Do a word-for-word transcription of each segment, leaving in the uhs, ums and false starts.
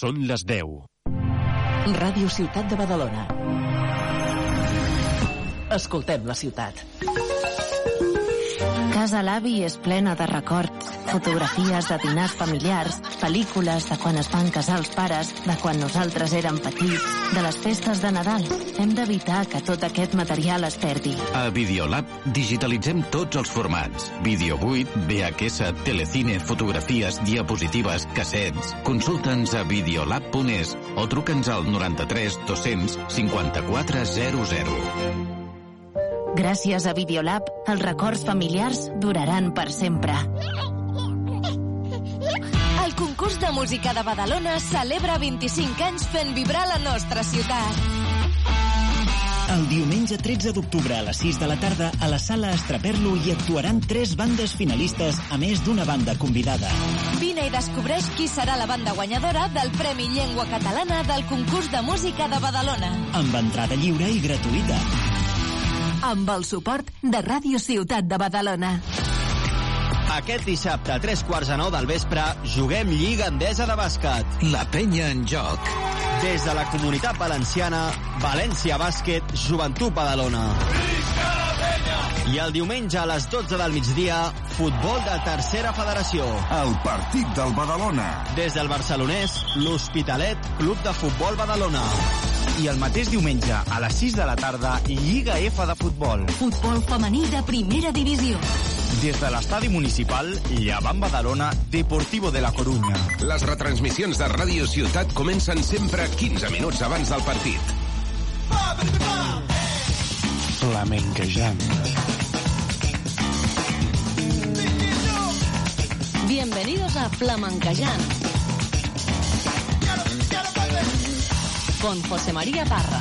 Són les deu. Ràdio Ciutat de Badalona. Escoltem la ciutat. Casa l'avi és plena de records, fotografies de dinars familiars, pel·lícules de quan es van casar els pares, de quan nosaltres érem petits, de les festes de Nadal. Hem d'evitar que tot aquest material es perdi. A Videolab digitalitzem tots els formats. Vídeo vuit, V H S, telecine, fotografies, diapositives, cassets. Consulta'ns a videolab punt es o truca'ns al noranta-tres dos-cents cinquanta-quatre zero zero. Gràcies a Videolab, els records familiars duraran per sempre. El concurs de música de Badalona celebra vint-i-cinc anys fent vibrar la nostra ciutat. El diumenge tretze d'octubre a les sis de la tarda a la sala Estraperlo hi actuaran tres bandes finalistes a més d'una banda convidada. Vine i descobreix qui serà la banda guanyadora del Premi Llengua Catalana del concurs de música de Badalona. Amb entrada lliure i gratuïta. Amb el suport de Ràdio Ciutat de Badalona. Aquest dissabte a tres quarts de nou del vespre juguem Lliga Endesa de bàsquet. La penya en joc. Des de la Comunitat Valenciana, València Bàsquet, Joventut Badalona. I el diumenge a les dotze del migdia, futbol de tercera federació. El partit del Badalona. Des del barcelonès, l'Hospitalet, Club de Futbol Badalona. I el mateix diumenge, a les sis de la tarda, Lliga F de futbol. Futbol femení de primera divisió. Des de l'estadi municipal, Llevant Badalona, Deportivo de la Corunya. Les retransmissions de Ràdio Ciutat comencen sempre quinze minuts abans del partit. Flamenquejant. Bienvenidos a Flamenquejant. Con José María Parra.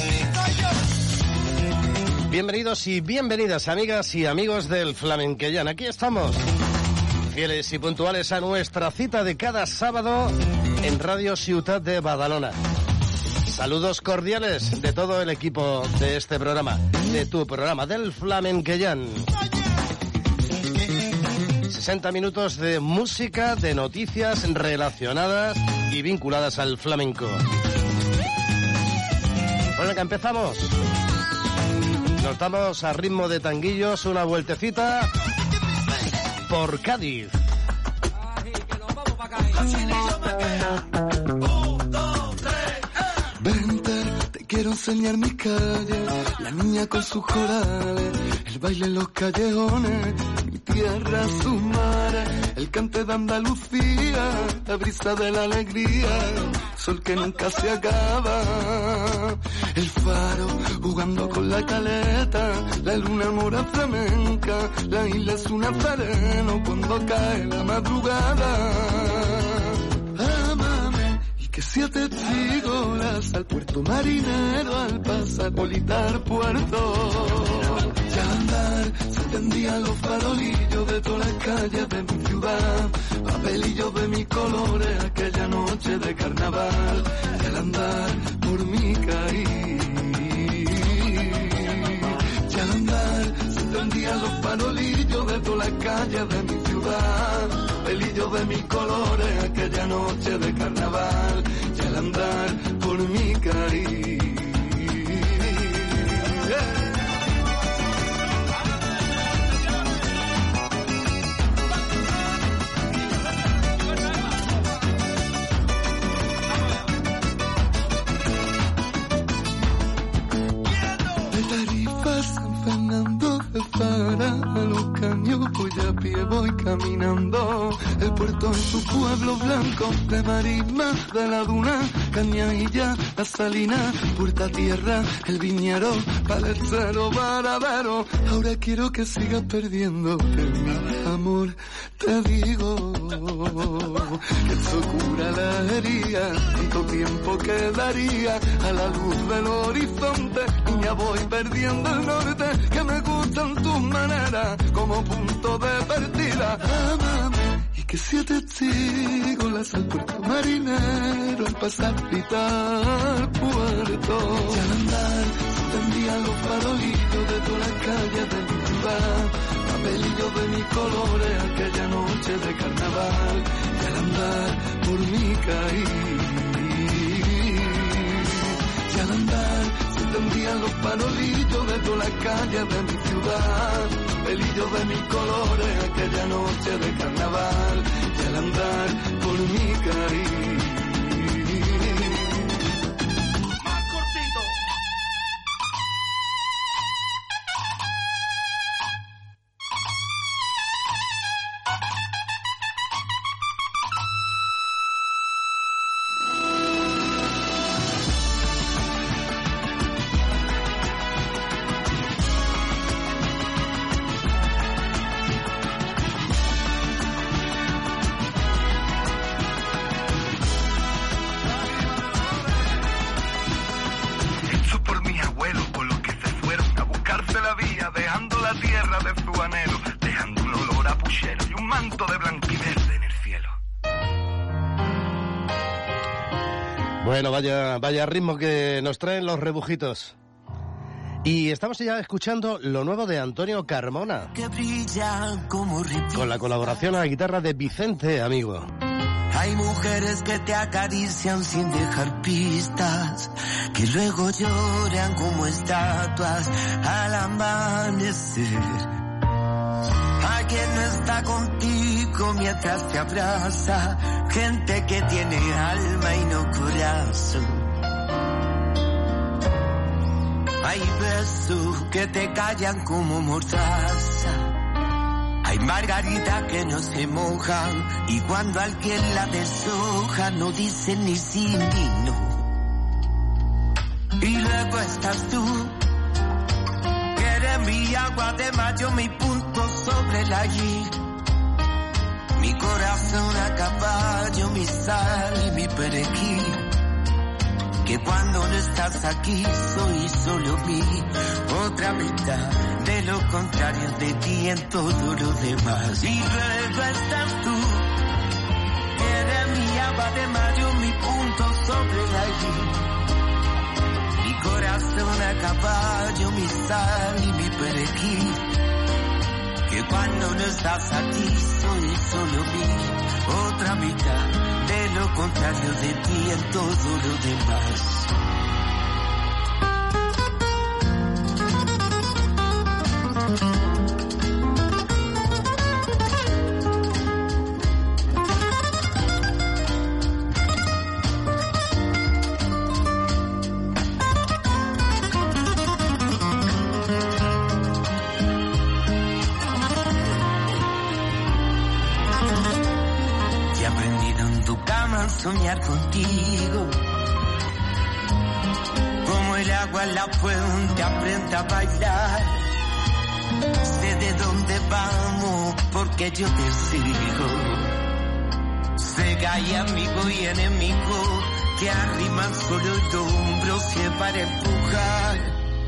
Bienvenidos y bienvenidas, amigas y amigos del Flamenquejant. Aquí estamos, fieles y puntuales a nuestra cita de cada sábado en Radio Ciutat de Badalona. Saludos cordiales de todo el equipo de este programa, de tu programa, del Flamenquejant. sesenta minutos de música, de noticias relacionadas y vinculadas al flamenco. Bueno, que empezamos. Nos damos a ritmo de tanguillos una vueltecita por Cádiz. Vente, te quiero enseñar mi calle, la niña con sus corales, el baile en los callejones, mi tierra, sus mares, el cante de Andalucía, la brisa de la alegría, sol que nunca se acaba, el faro jugando con la caleta, la luna mora flamenca, la isla es un nazareno cuando cae la madrugada. Ámame y que sea testigo las al puerto marinero al pasapolitar puerto. Ya andar se tendían los farolillos de todas las calles de mi ciudad, papelillos de mis colores aquella noche de carnaval, y al andar por mi caí. Ya al andar se tendían los farolillos de todas las calles de mi ciudad, papelillos de mis colores aquella noche de carnaval, y al andar por mi caí. Yeah. Para los caños voy a pie, voy caminando. El puerto en su pueblo blanco de marisma, de la duna, Cañailla, la salina, Puerta Tierra, el viñero, Palercero, Varadero. Ahora quiero que sigas perdiéndote, mi amor, te digo que esto cura la herida, tanto tiempo quedaría a la luz del horizonte. Niña, voy perdiendo el norte, que me gustan tus maneras como punto de partida. Ámame y que sea testigo las al puerto marinero al pasar pitar puerto. Y al andar se tendían los farolillos de todas las calles de mi ciudad, pelillo de mis colores, aquella noche de carnaval, y al andar por mi caí, y al andar se encendían los farolillos de todas las calles de mi ciudad, pelillo de mis colores, aquella noche de carnaval, y al andar por mi caí. Bueno, vaya, vaya ritmo que nos traen los rebujitos. Y estamos ya escuchando lo nuevo de Antonio Carmona, con la colaboración a la guitarra de Vicente Amigo. Hay mujeres que te acarician sin dejar pistas, que luego lloran como estatuas al amanecer. Hay quien no está contigo mientras te abraza, gente que tiene alma y no corazón. Hay besos que te callan como mordaza, hay margaritas que no se mojan, y cuando alguien la deshoja no dicen ni sí ni no. Y luego estás tú, que eres mi agua de mayo, mi punto sobre la I, mi corazón a caballo, mi sal y mi perejil, que cuando no estás aquí soy solo mi otra mitad, de lo contrario de ti en todo lo demás. Y luego estás tú, que eres mi agua de mayo, mi punto sobre la I, mi corazón a caballo, mi sal y mi perejil, que cuando no estás aquí soy solo mi otra mitad, de lo contrario de ti en todo lo demás. Soñar contigo, como el agua en la fuente, aprende a bailar. Sé de dónde vamos porque yo te sigo. Sé que hay amigo y enemigo que arriman solo el hombro que para empujar.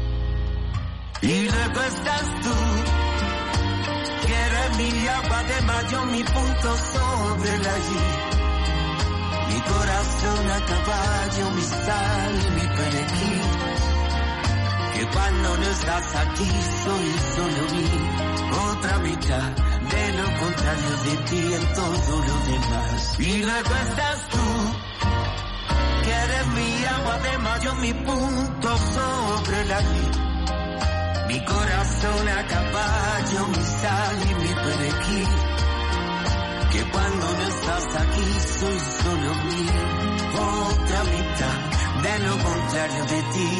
Y luego estás tú, que eres mi agua de mayo, mi punto sobre la I, mi corazón a caballo, mi sal y mi perejil, que cuando no estás aquí soy solo mi otra mitad, de lo contrario de ti en todo lo demás. Y luego estás tú, que eres mi agua de mayo, mi punto sobre la I, mi corazón a caballo, mi sal y mi perejil, que cuando no estás aquí soy solo mi otra mitad, de lo contrario de ti.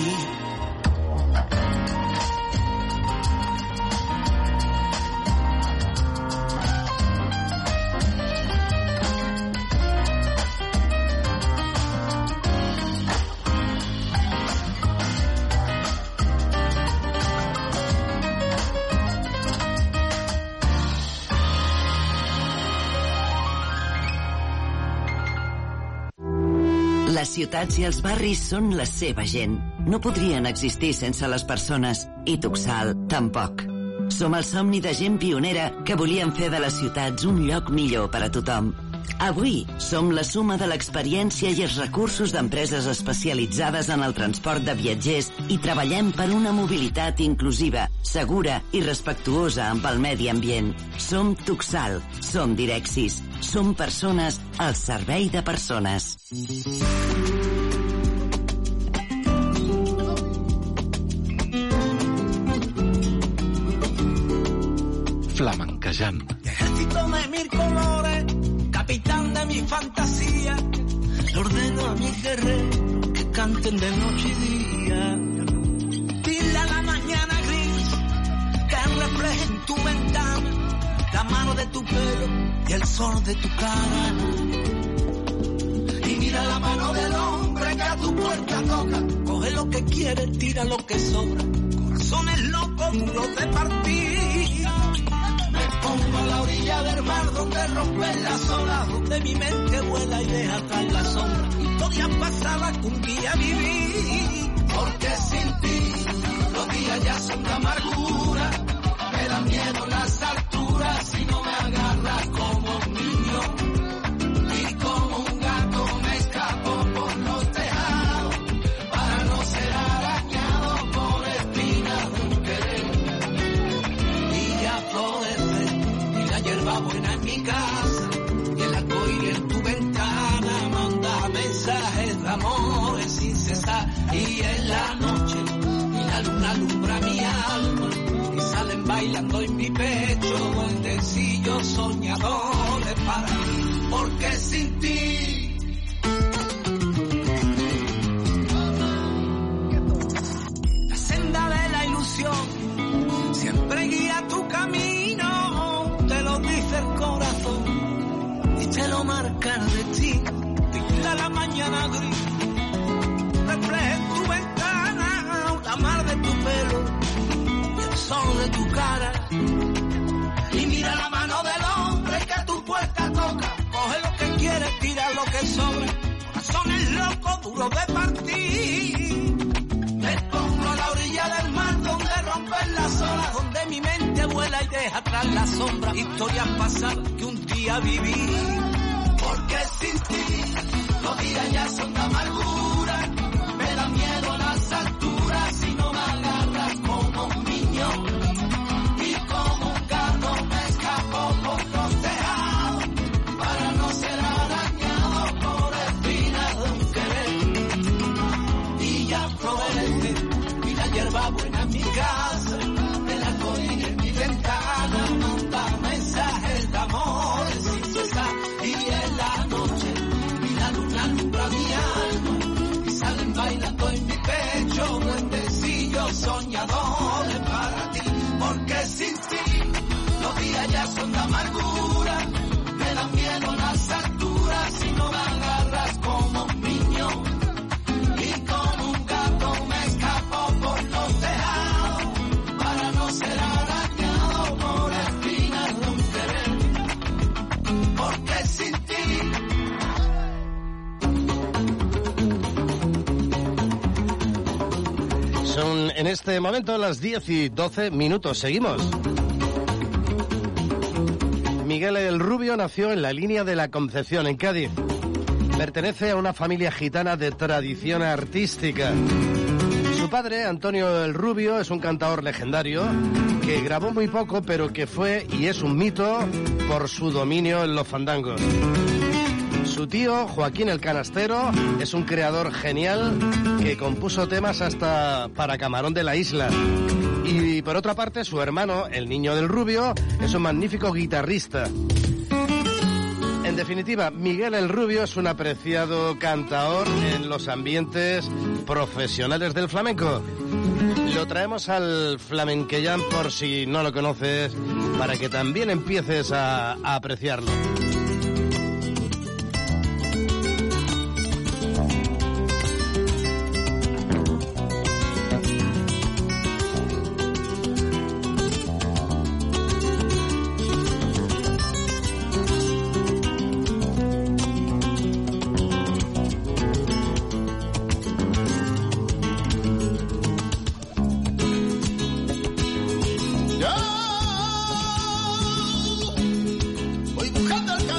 Les ciutats i els barris són la seva gent. No podrien existir sense les persones. I Tuxal, tampoc. Som el somni de gent pionera que volien fer de les ciutats un lloc millor per a tothom. Avui som la suma de l'experiència i els recursos d'empreses especialitzades en el transport de viatgers i treballem per una mobilitat inclusiva, segura i respectuosa amb el medi ambient. Som Tuxal, som Direxis, som persones al servei de persones. Flamenquejant. Ejército de mil colores, capitán de mi fantasía, le ordeno a mis guerreros que canten de noche y día. Dile a la mañana gris que refleje en tu ventana la mano de tu pelo y el sol de tu cara. Y mira la mano del hombre que a tu puerta toca. Coge lo que quieres, tira lo que sobra. Corazones locos, duros de partir. Me pongo a la orilla del mar donde rompen las olas, donde mi mente vuela y deja atrás la sombra. Historias pasadas que un día viví. Porque sin ti los días ya son de amargura. Me da miedo las alturas si no me agarras como un niño. Y como un gato me escapo por los tejados para no ser arañado por espinas de un querer. Y ya florece y la hierba buena en mi casa y el arcoíris en tu ventana manda mensajes de amores sin cesar. Y en la noche y la luna alumbra mi alma y salen bailando en mi pecho duendecillos soñadores para mí. Porque sin ti la senda de la ilusión siempre guía tu camino, te lo dice el corazón y te lo marca el destino. Dile a la mañana gris, refleja en tu ventana la mar de tu pelo y el sol de tu cara. Y mira la mano del hombre que a tu puerta toca. Coge lo que quieres, tira lo que sobra. Corazones locos, duros de partir. Me pongo a la orilla del mar donde rompen las olas, donde mi mente vuela y deja atrás la sombra. Historias pasadas que un día viví. Porque sin ti los días ya son de amargura. Me da miedo las alturas si no me agarras como un niño. Y como un gato me escapo por los tejados para no ser arañado por espinas de un querer. Y ya florece y la hierba buena en mi casa, el arcoíris en mi ventana manda mensajes de amor sin cesar. Y en la noche y la luna alumbra mi alma y salen bailando en mi pecho duendecillos soñadores para ti. Porque sin ti los días ya son de amargura. Me dan miedo las alturas si no me agarras como un niño. Y como un gato me escapo por los tejados para no ser arañado por espinas de un querer. Porque sin ti son en este momento las diez y doce minutos. Seguimos. Miguel el Rubio nació en la línea de la Concepción, en Cádiz. Pertenece a una familia gitana de tradición artística. Su padre, Antonio el Rubio, es un cantador legendario que grabó muy poco, pero que fue y es un mito por su dominio en los fandangos. Su tío, Joaquín el Canastero, es un creador genial que compuso temas hasta para Camarón de la Isla. Y por otra parte, su hermano, el Niño del Rubio, es un magnífico guitarrista. En definitiva, Miguel el Rubio es un apreciado cantador en los ambientes profesionales del flamenco. Lo traemos al Flamenquejant por si no lo conoces, para que también empieces a, a apreciarlo. voy buscando el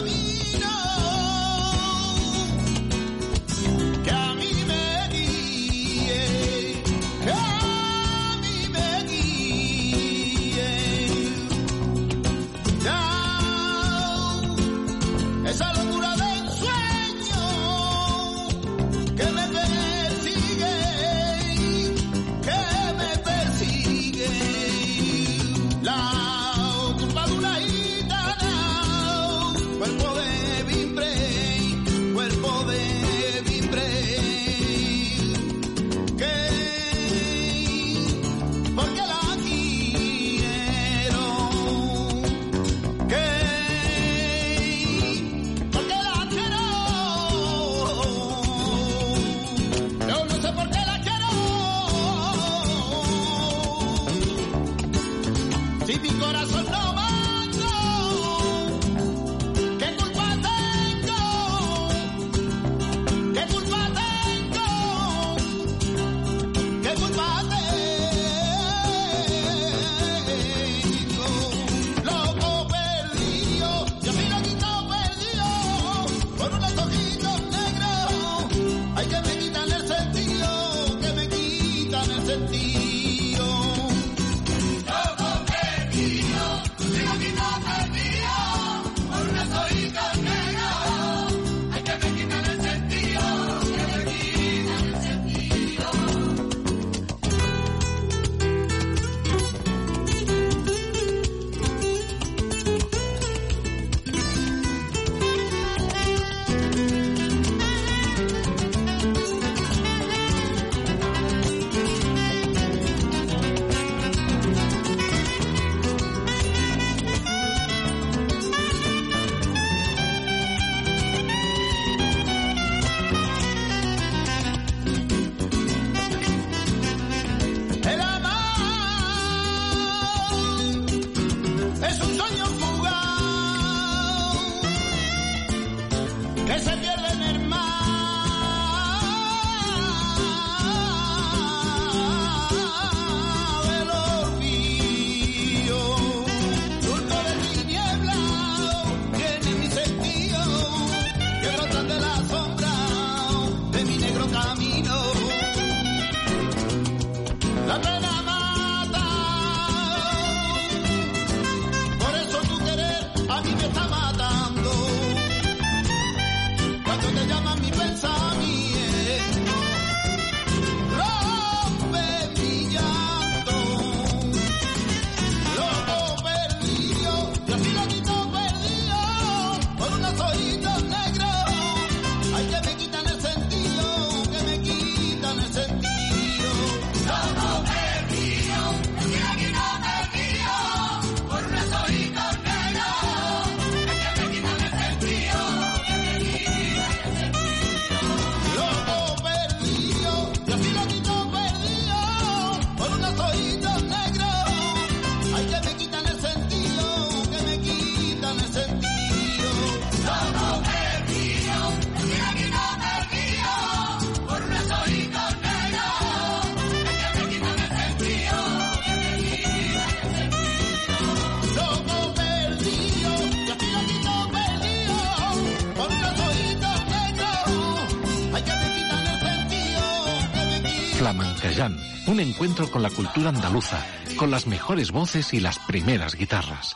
Flamenqueján, un encuentro con la cultura andaluza, con las mejores voces y las primeras guitarras.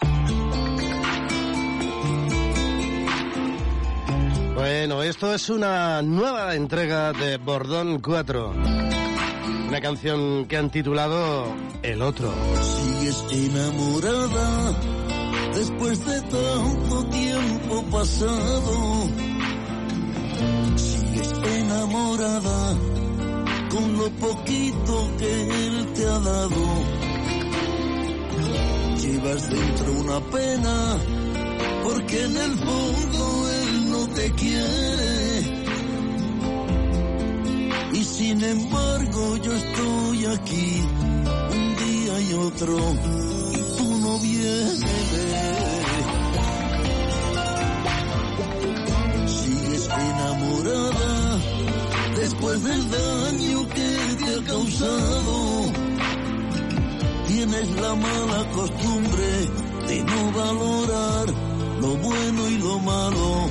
Bueno, esto es una nueva entrega de Bordón cuatro. Una canción que han titulado El Otro. Sigues enamorada después de tanto tiempo pasado. Sigues enamorada con lo poquito que él te ha dado. Llevas dentro una pena porque en el fondo él no te quiere. Y sin embargo yo estoy aquí un día y otro y tú no vienes. Sigues enamorada después del daño que te ha causado. Tienes la mala costumbre de no valorar lo bueno y lo malo.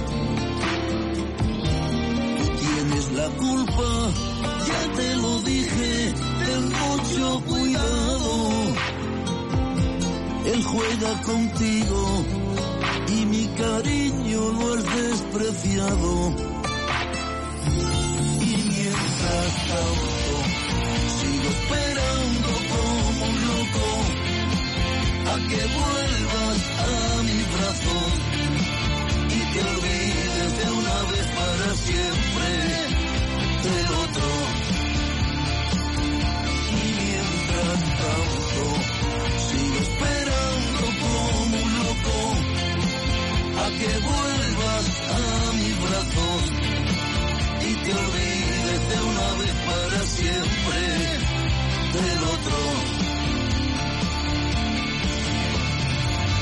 Tú tienes la culpa, ya te lo dije, ten mucho cuidado. Él juega contigo y mi cariño lo has despreciado. Y mientras tanto sigo esperando como un loco a que vuelvas a mi brazo y te olvides de una vez para siempre del otro. Y mientras tanto sigo esperando como un loco a que vuelvas a mi brazo y te olvides de una vez para siempre del otro.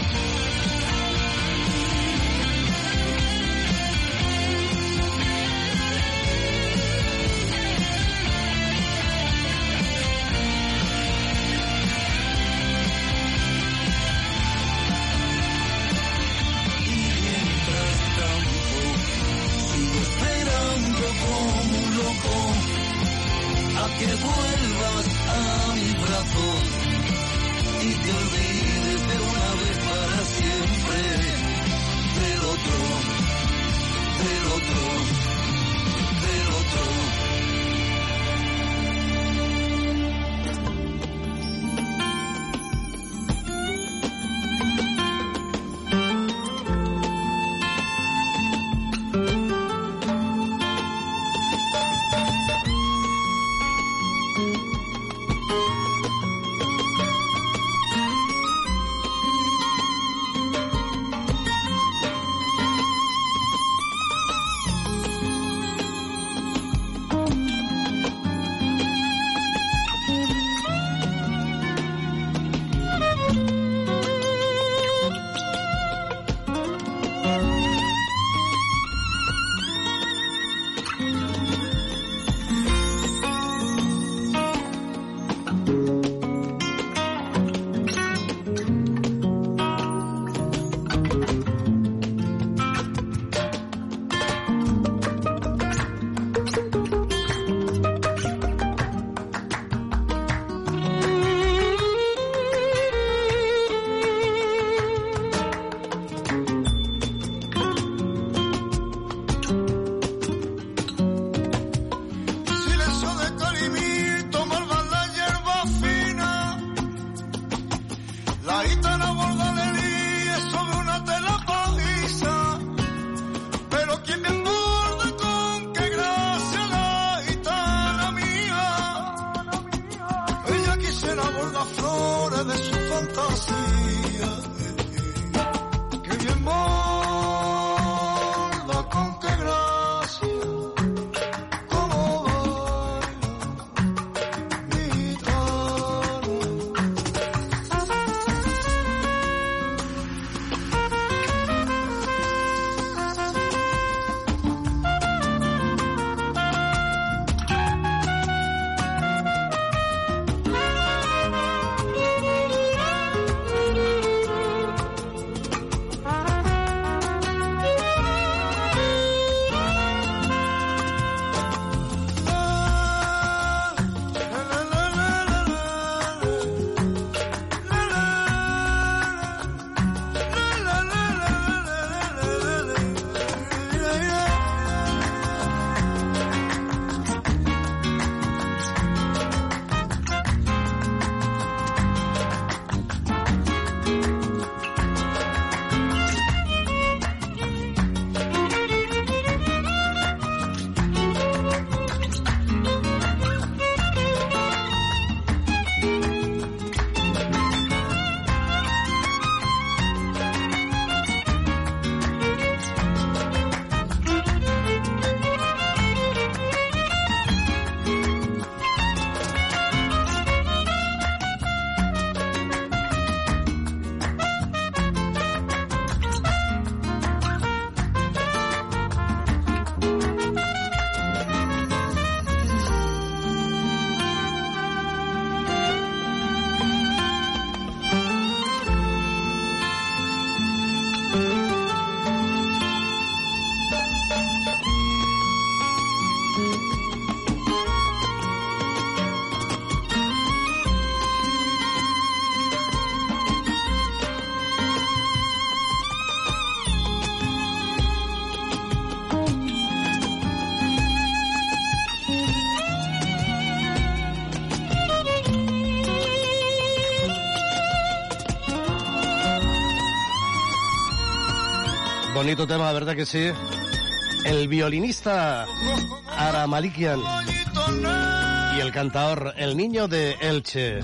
Bonito tema, la verdad que sí. El violinista Ara Malikian y el cantador El Niño de Elche.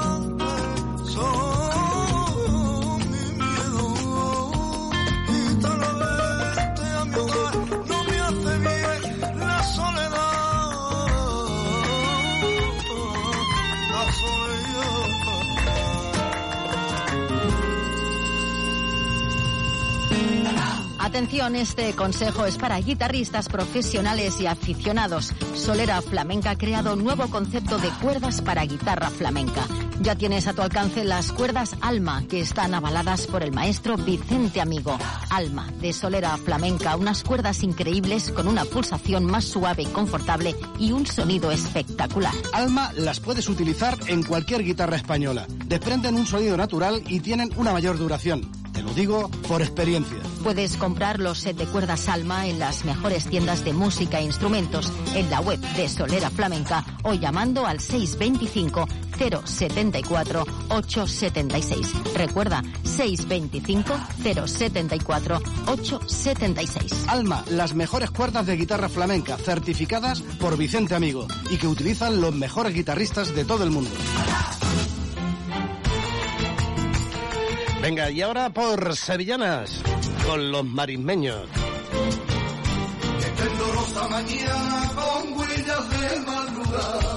Atención, este consejo es para guitarristas profesionales y aficionados. Solera Flamenca ha creado un nuevo concepto de cuerdas para guitarra flamenca. Ya tienes a tu alcance las cuerdas Alma, que están avaladas por el maestro Vicente Amigo. Alma, de Solera Flamenca, unas cuerdas increíbles con una pulsación más suave y confortable y un sonido espectacular. Alma las puedes utilizar en cualquier guitarra española. Desprenden un sonido natural y tienen una mayor duración. Te lo digo por experiencia. Puedes comprar los set de cuerdas Alma en las mejores tiendas de música e instrumentos, en la web de Solera Flamenca o llamando al seis veinticinco cero setenta y cuatro ocho setenta y seis. Recuerda, seis veinticinco cero setenta y cuatro ocho setenta y seis. Alma, las mejores cuerdas de guitarra flamenca, certificadas por Vicente Amigo y que utilizan los mejores guitarristas de todo el mundo. Venga, y ahora por Sevillanas, con los marismeños. Que temblorosa mañana con huellas de madrugada,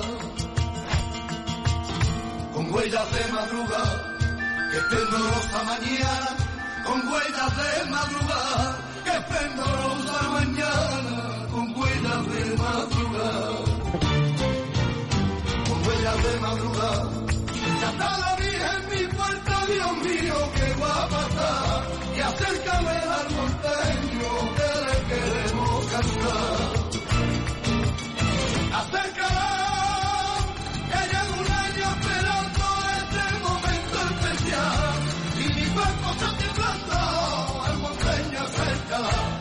con huellas de madrugada, que temblorosa mañana con huellas de madrugada, que temblorosa mañana con huellas de madrugada, con huellas de madrugada. Ya está la Virgen en mi puerta, Dios mío, que va a pasar, y acércame al monteño que le queremos cantar. Acércala, que llevo un año esperando este momento especial, y mi cuerpo está temblando, al monteño acércala.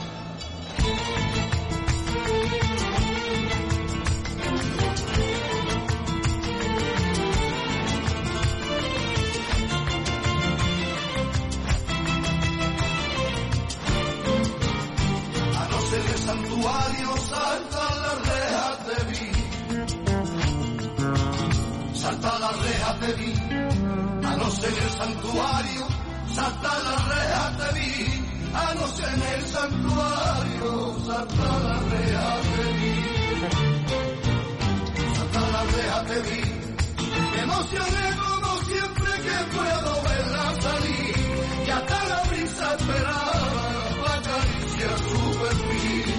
En el santuario saltan las rejas de vi, saltan las rejas de vi, anoche en el santuario saltan las rejas de vi, anoche en el santuario saltan las rejas de vi, saltan las rejas de vi. Me emocioné como siempre que puedo verla salir, y hasta la brisa esperaba para acariciar su perfil.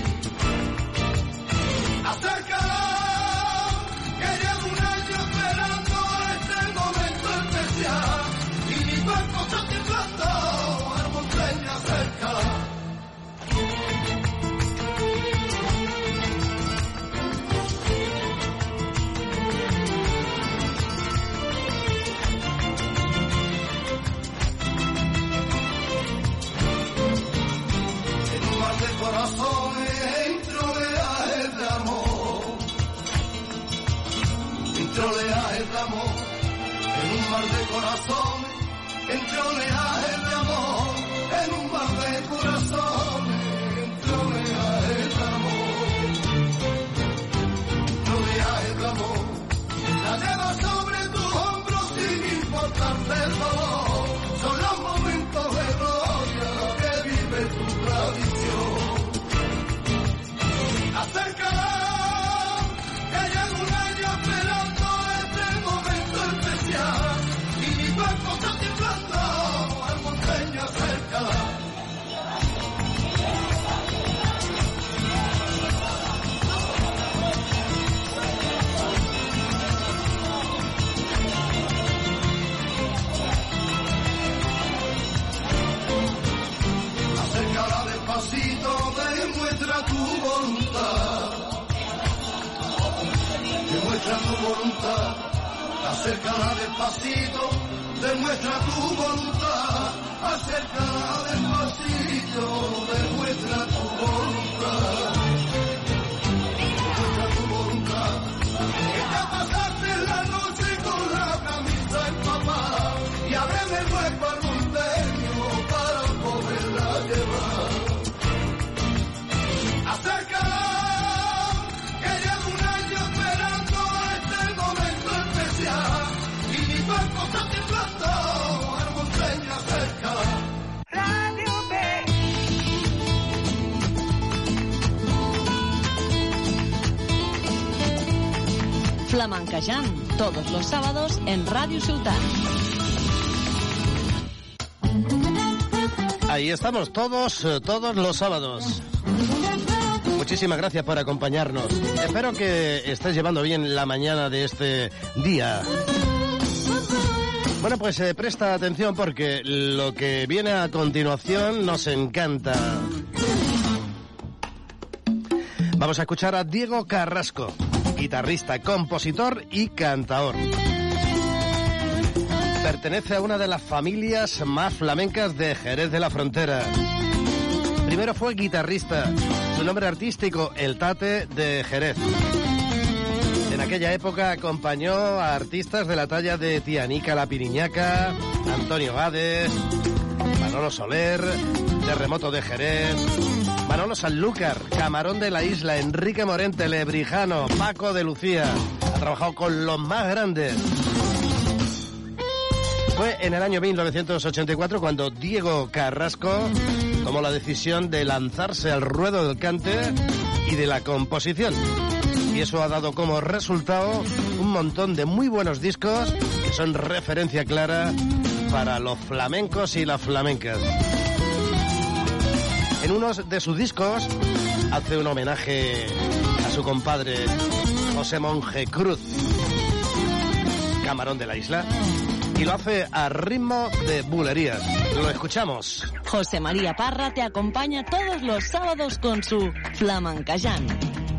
Acércala, que llevo un año esperando este momento especial, y mi cuerpo está temblando, al monteño acércala. Corazones entre oleajes de amor, entre oleajes de amor, en un mar de corazones, entre oleajes de amor, en un mar de corazones, entre oleajes de amor, entre oleajes de amor, la llevas sobre tus hombros sin importarte el dolor, son los momentos de gloria que vive tu tradición. Acércala, que llevo un año esperando este momento especial, y mi cuerpo está temblando, al monteño acércala. Acércala despacito, demuestra tu voluntad, demuestra tu voluntad, acércala despacito, demuestra tu voluntad, acércala despacito, demuestra tu voluntad, demuestra tu voluntad, que ya pasaste la noche con la camisa empapada, y ábreme el hueco al monteño para poderla llevar. Flamencajant, todos los sábados en Radio Ciutat. Ahí estamos todos, todos los sábados. Muchísimas gracias por acompañarnos. Espero que estés llevando bien la mañana de este día. Bueno, pues eh, presta atención porque lo que viene a continuación nos encanta. Vamos a escuchar a Diego Carrasco, guitarrista, compositor y cantaor. Pertenece a una de las familias más flamencas de Jerez de la Frontera. Primero fue guitarrista, su nombre artístico, El Tate de Jerez. En aquella época acompañó a artistas de la talla de Tianica la Piriñaca, Antonio Gades, Manolo Soler, Terremoto de Jerez, Manolo Sanlúcar, Camarón de la Isla, Enrique Morente, Lebrijano, Paco de Lucía. Ha trabajado con los más grandes. Fue en el año mil novecientos ochenta y cuatro cuando Diego Carrasco tomó la decisión de lanzarse al ruedo del cante y de la composición. Y eso ha dado como resultado un montón de muy buenos discos que son referencia clara para los flamencos y las flamencas. En uno de sus discos hace un homenaje a su compadre José Monje Cruz, Camarón de la Isla, y lo hace a ritmo de bulerías. Lo escuchamos. José María Parra te acompaña todos los sábados con su Flamencajant.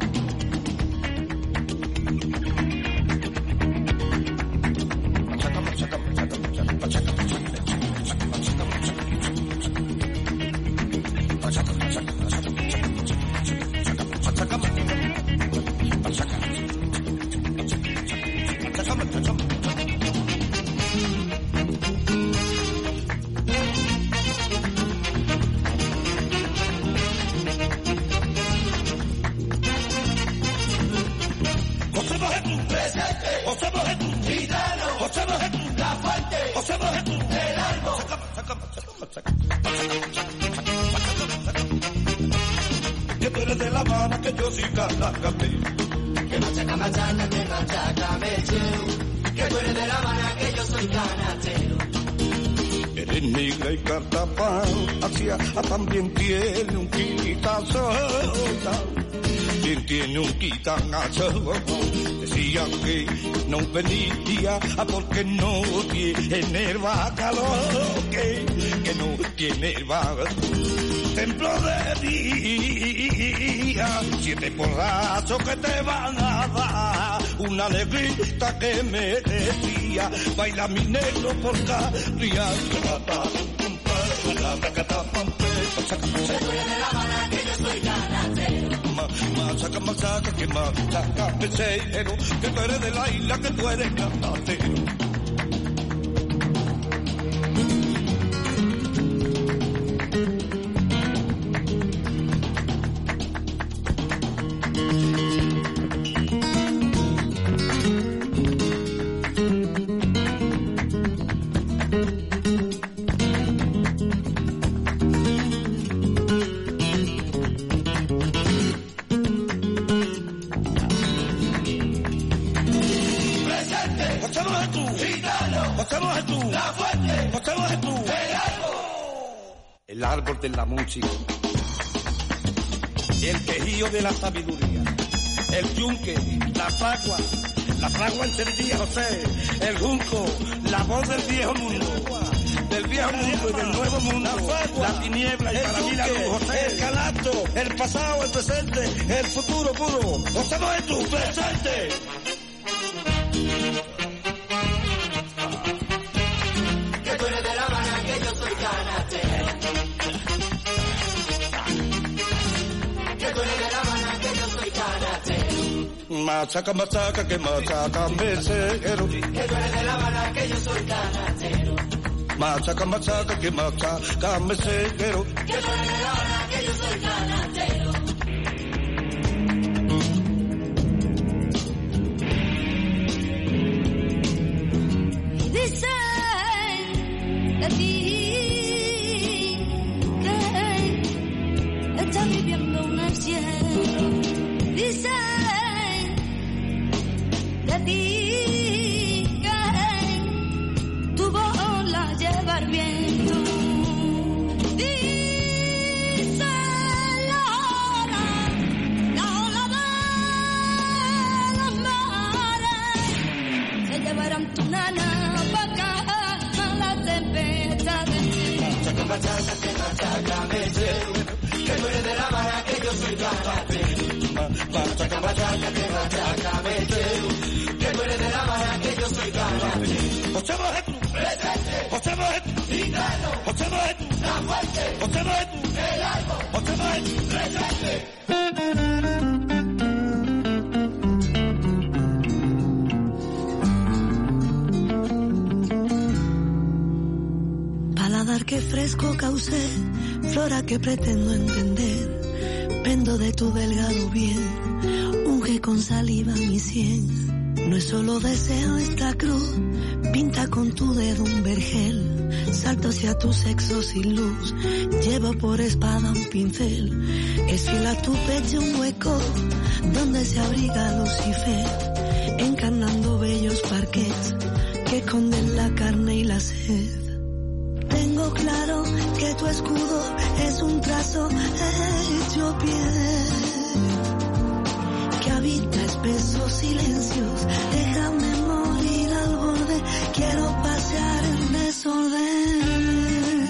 Que tú eres de La Habana, que yo soy Caracate. Que machaca, machaca, que machaca, mecheo. Que tú eres de La Habana, que yo soy canachero. Eres negra y cartapán, hacia también tiene un quitazo. Quien tiene un quitanazo, decían que no venía porque no tiene el bacalao, que, que no tiene el bacalao. Templo de día, siete porrazos que te van a dar, una alegrita que me decía, baila mi negro por Carrial. Se puede de La Habana que yo soy ganadero. Machaca, machaca, que machaca, mesero, que tú eres de la isla, que tú eres ganadero. El árbol de la música, el quejío de la sabiduría, el yunque, la fragua, la fragua encendida, José, el junco, la voz del viejo mundo, del viejo mundo y del nuevo mundo, la tiniebla y para mí la luz, José, el calato, el pasado, el presente, el futuro puro, José no es tu presente. Que tú eres de La Habana, que yo soy canachero. Machaca, machaca, que machaca, mesero. Que tú eres de La Habana, que yo soy canachero. Machaca, machaca, que machaca, mesero. Que tú eres de La Habana, que yo soy canachero. Y dicen de ti que está viviendo un encierro. Dicen de ti machaca mechero, que tú eres de la mara, que yo soy caracero. Machaca, machaca, que machaca mechero, que tú eres de la mara, que yo soy caracero. José Mojetu, presente. José Mojetu, Italo. José Mojetu, la muerte. José Mojetu, el árbol. José Mojetu, presente. Paladar que fresco causé, flora que pretendo entender. Pendo de tu delgado bien, unge con saliva mi sien. No es solo deseo esta cruz, pinta con tu dedo un vergel. Salto hacia tu sexo sin luz, llevo por espada un pincel. Es fiel a tu pecho un hueco, donde se abriga Lucifer. Encarnando bellos parquets, que esconden la carne y la sed. Tengo claro que tu escudo es un trazo hecho piel, que habita espesos silencios. Déjame morir al borde, quiero pasear en desorden.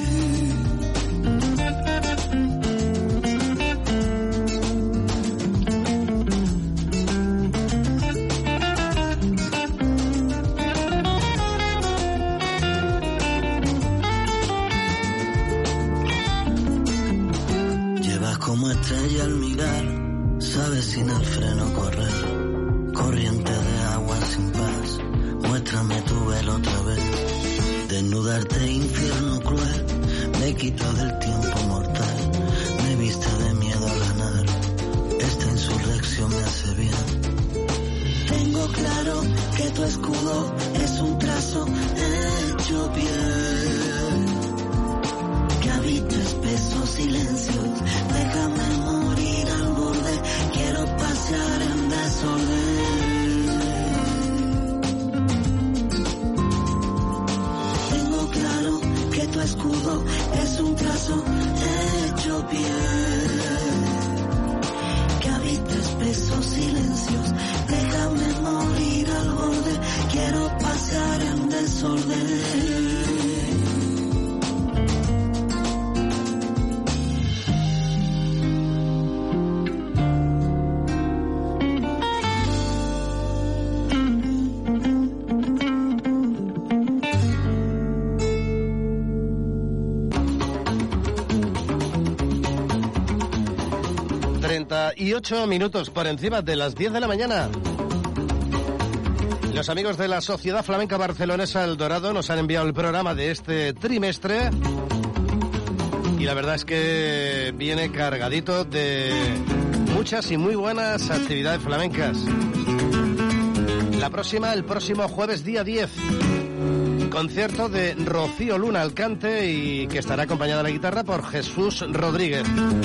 Como estrella al mirar, sabes sin el freno correr. Corriente de agua sin paz, muéstrame tu velo otra vez. Desnudarte infierno cruel, me quita del tiempo mortal. Me viste de miedo a ganar, esta insurrección me hace bien. Tengo claro que tu escudo es un trazo hecho piel, que habita espesos silencios. Déjame morir al borde, quiero pasear en desorden. Tengo claro que tu escudo es un trazo hecho piel, que habita espesos silencios. Déjame morir al borde, quiero pasear en desorden. treinta y ocho minutos por encima de las diez de la mañana. Los amigos de la Sociedad Flamenca Barcelonesa El Dorado nos han enviado el programa de este trimestre y la verdad es que viene cargadito de muchas y muy buenas actividades flamencas. La próxima, el próximo jueves día diez, concierto de Rocío Luna al cante y que estará acompañada a la guitarra por Jesús Rodríguez.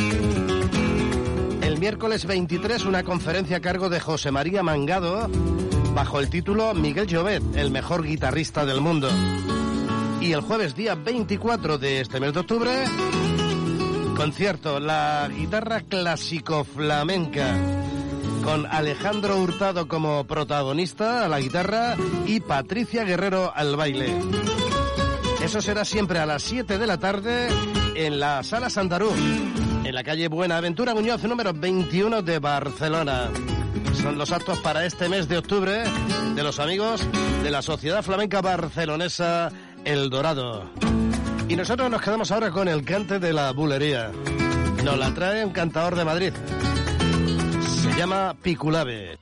El miércoles veintitrés, una conferencia a cargo de José María Mangado bajo el título Miguel Llobet, el mejor guitarrista del mundo. Y el jueves día veinticuatro de este mes de octubre, concierto, la guitarra clásico flamenca con Alejandro Hurtado como protagonista a la guitarra y Patricia Guerrero al baile. Eso será siempre a las siete de la tarde en la Sala Santarú, en la calle Buenaventura Muñoz, número veintiuno de Barcelona. Son los actos para este mes de octubre de los amigos de la Sociedad Flamenca Barcelonesa El Dorado. Y nosotros nos quedamos ahora con el cante de la bulería. Nos la trae un cantador de Madrid. Se llama Piculave.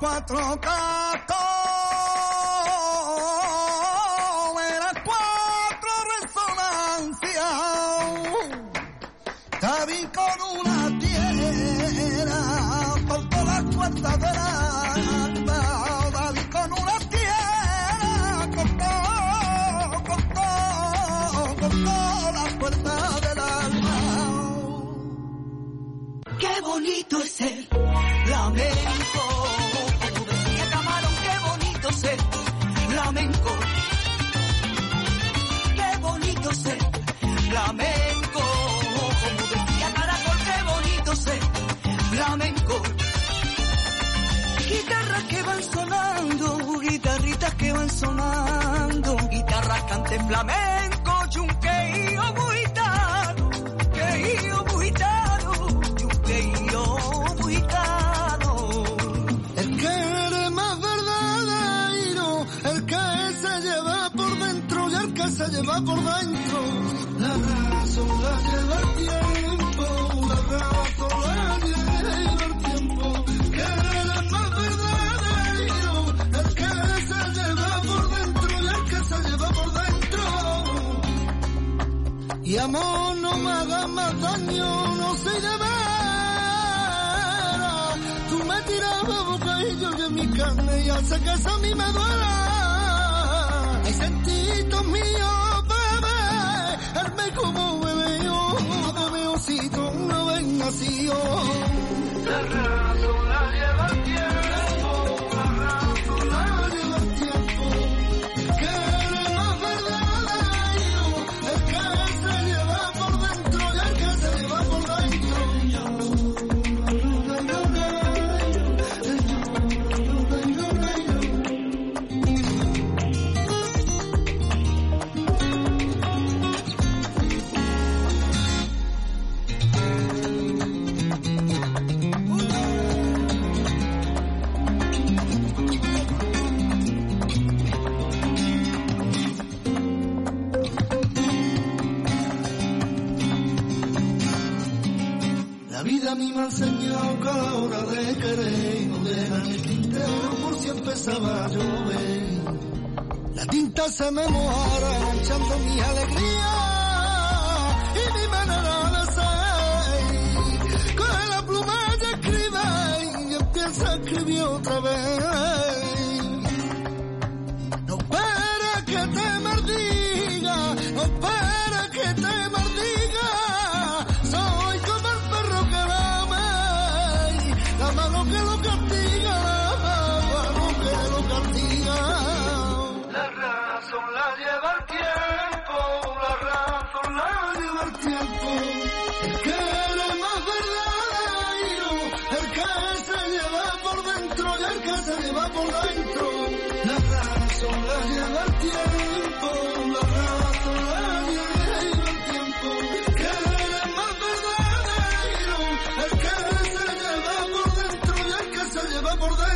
cuatro gatos, las cuatro resonancias, David con una tierra, por todas las cuerdas de la alma, David con una tierra, con todo, con todo, con todas las cuerdas del alma. Qué bonito es ser flamenco, como decía Camarón, qué bonito ser flamenco, qué bonito ser flamenco, como decía Caracol, qué bonito ser flamenco. Guitarras que van sonando, guitarritas que van sonando, guitarras canten flamenco, yunqueío guitaro, queío guitaro, yunqueío guitaro. El que eres más verdadero, el que se lleva por dentro y el que se lleva por dentro. La razón la lleva el tiempo, la razón la lleva el tiempo. Que eres más verdadero, el que se lleva por dentro y el que se lleva por dentro. Y amor, no me hagas más daño, no soy de veras. Tú me tirabas bocadillo y en mi carne y hace que eso a mí me duela. Hay sentidos míos, bebé, hazme como bebé yo, bebeocito, no ven nacido. La razón la lleva el tiempo, la razón la lleva el tiempo. Que eres más verdadero, el que se lleva por dentro y el que se lleva por dentro. La vida a mí me ha enseñado que a la hora de querer no dejan el tintero por si empezaba a llover. La tinta se me mojara manchando mi alegría y mi manera de ser. Coge la pluma y escribe y empieza a escribir otra vez. No esperes que te maldiga, no esperes que te maldiga. Soy como el perro que lame, la mano que lo castiga, la mano que lo castiga. La razón la lleva el tiempo, la razón la lleva el tiempo. El que eres más verdadero, el que se lleva por dentro y el que se lleva por dentro. La razón la lleva el tiempo, la razón la lleva el tiempo. Que eres más verdadero, el que se lleva por dentro y el que se lleva por dentro.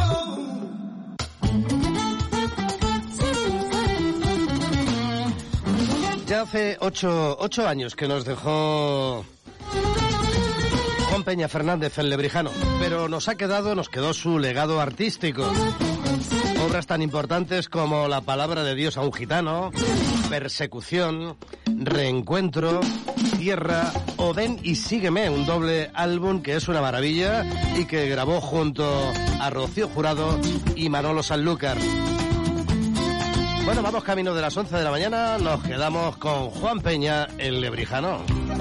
Ya hace ocho, ocho años que nos dejó Juan Peña Fernández, el lebrijano, pero nos ha quedado, nos quedó su legado artístico. Obras tan importantes como La palabra de Dios a un gitano, Persecución, Reencuentro, Tierra o Ven y sígueme, un doble álbum que es una maravilla y que grabó junto a Rocío Jurado y Manolo Sanlúcar. Bueno, vamos camino de las once de la mañana, nos quedamos con Juan Peña, el lebrijano.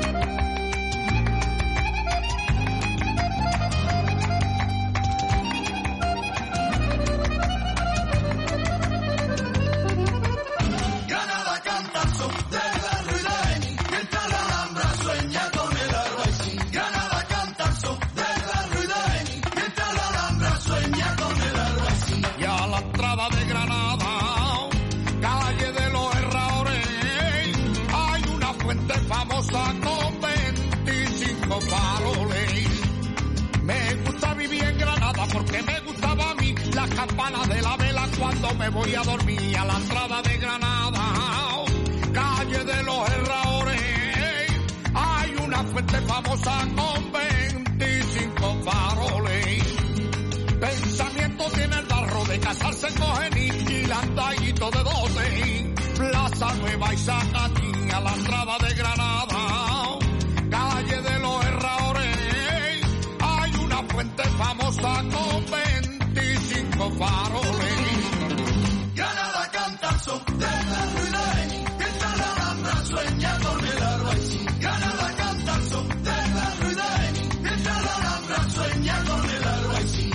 Granada canta al son de la rueda de mí, mientras la Alhambra sueña con el Albaicín. Granada canta al son de la rueda de mí, mientras la Alhambra sueña con el Albaicín. Y a la entrada de Granada, calle de los Herradores, hay una fuente famosa con veinticinco faroles. Me gusta vivir en Granada porque me gustaba a mí las campanas de la vela cuando me voy a dormir. A la entrada de Granada, calle de los Herradores, hay una fuente famosa con veinticinco faroles. Sarmiento tiene el barro de casarse con Geni y Landayito de doce. Plaza Nueva y Zacatín a la entrada de Granada, calle de los Herradores, hay una fuente famosa con veinticinco faroles. Granada canta el son de la Ruideni, mientras la Alhambra sueña con el Albaicín. Granada canta el son de la Ruideni, mientras la Alhambra sueña con el Albaicín.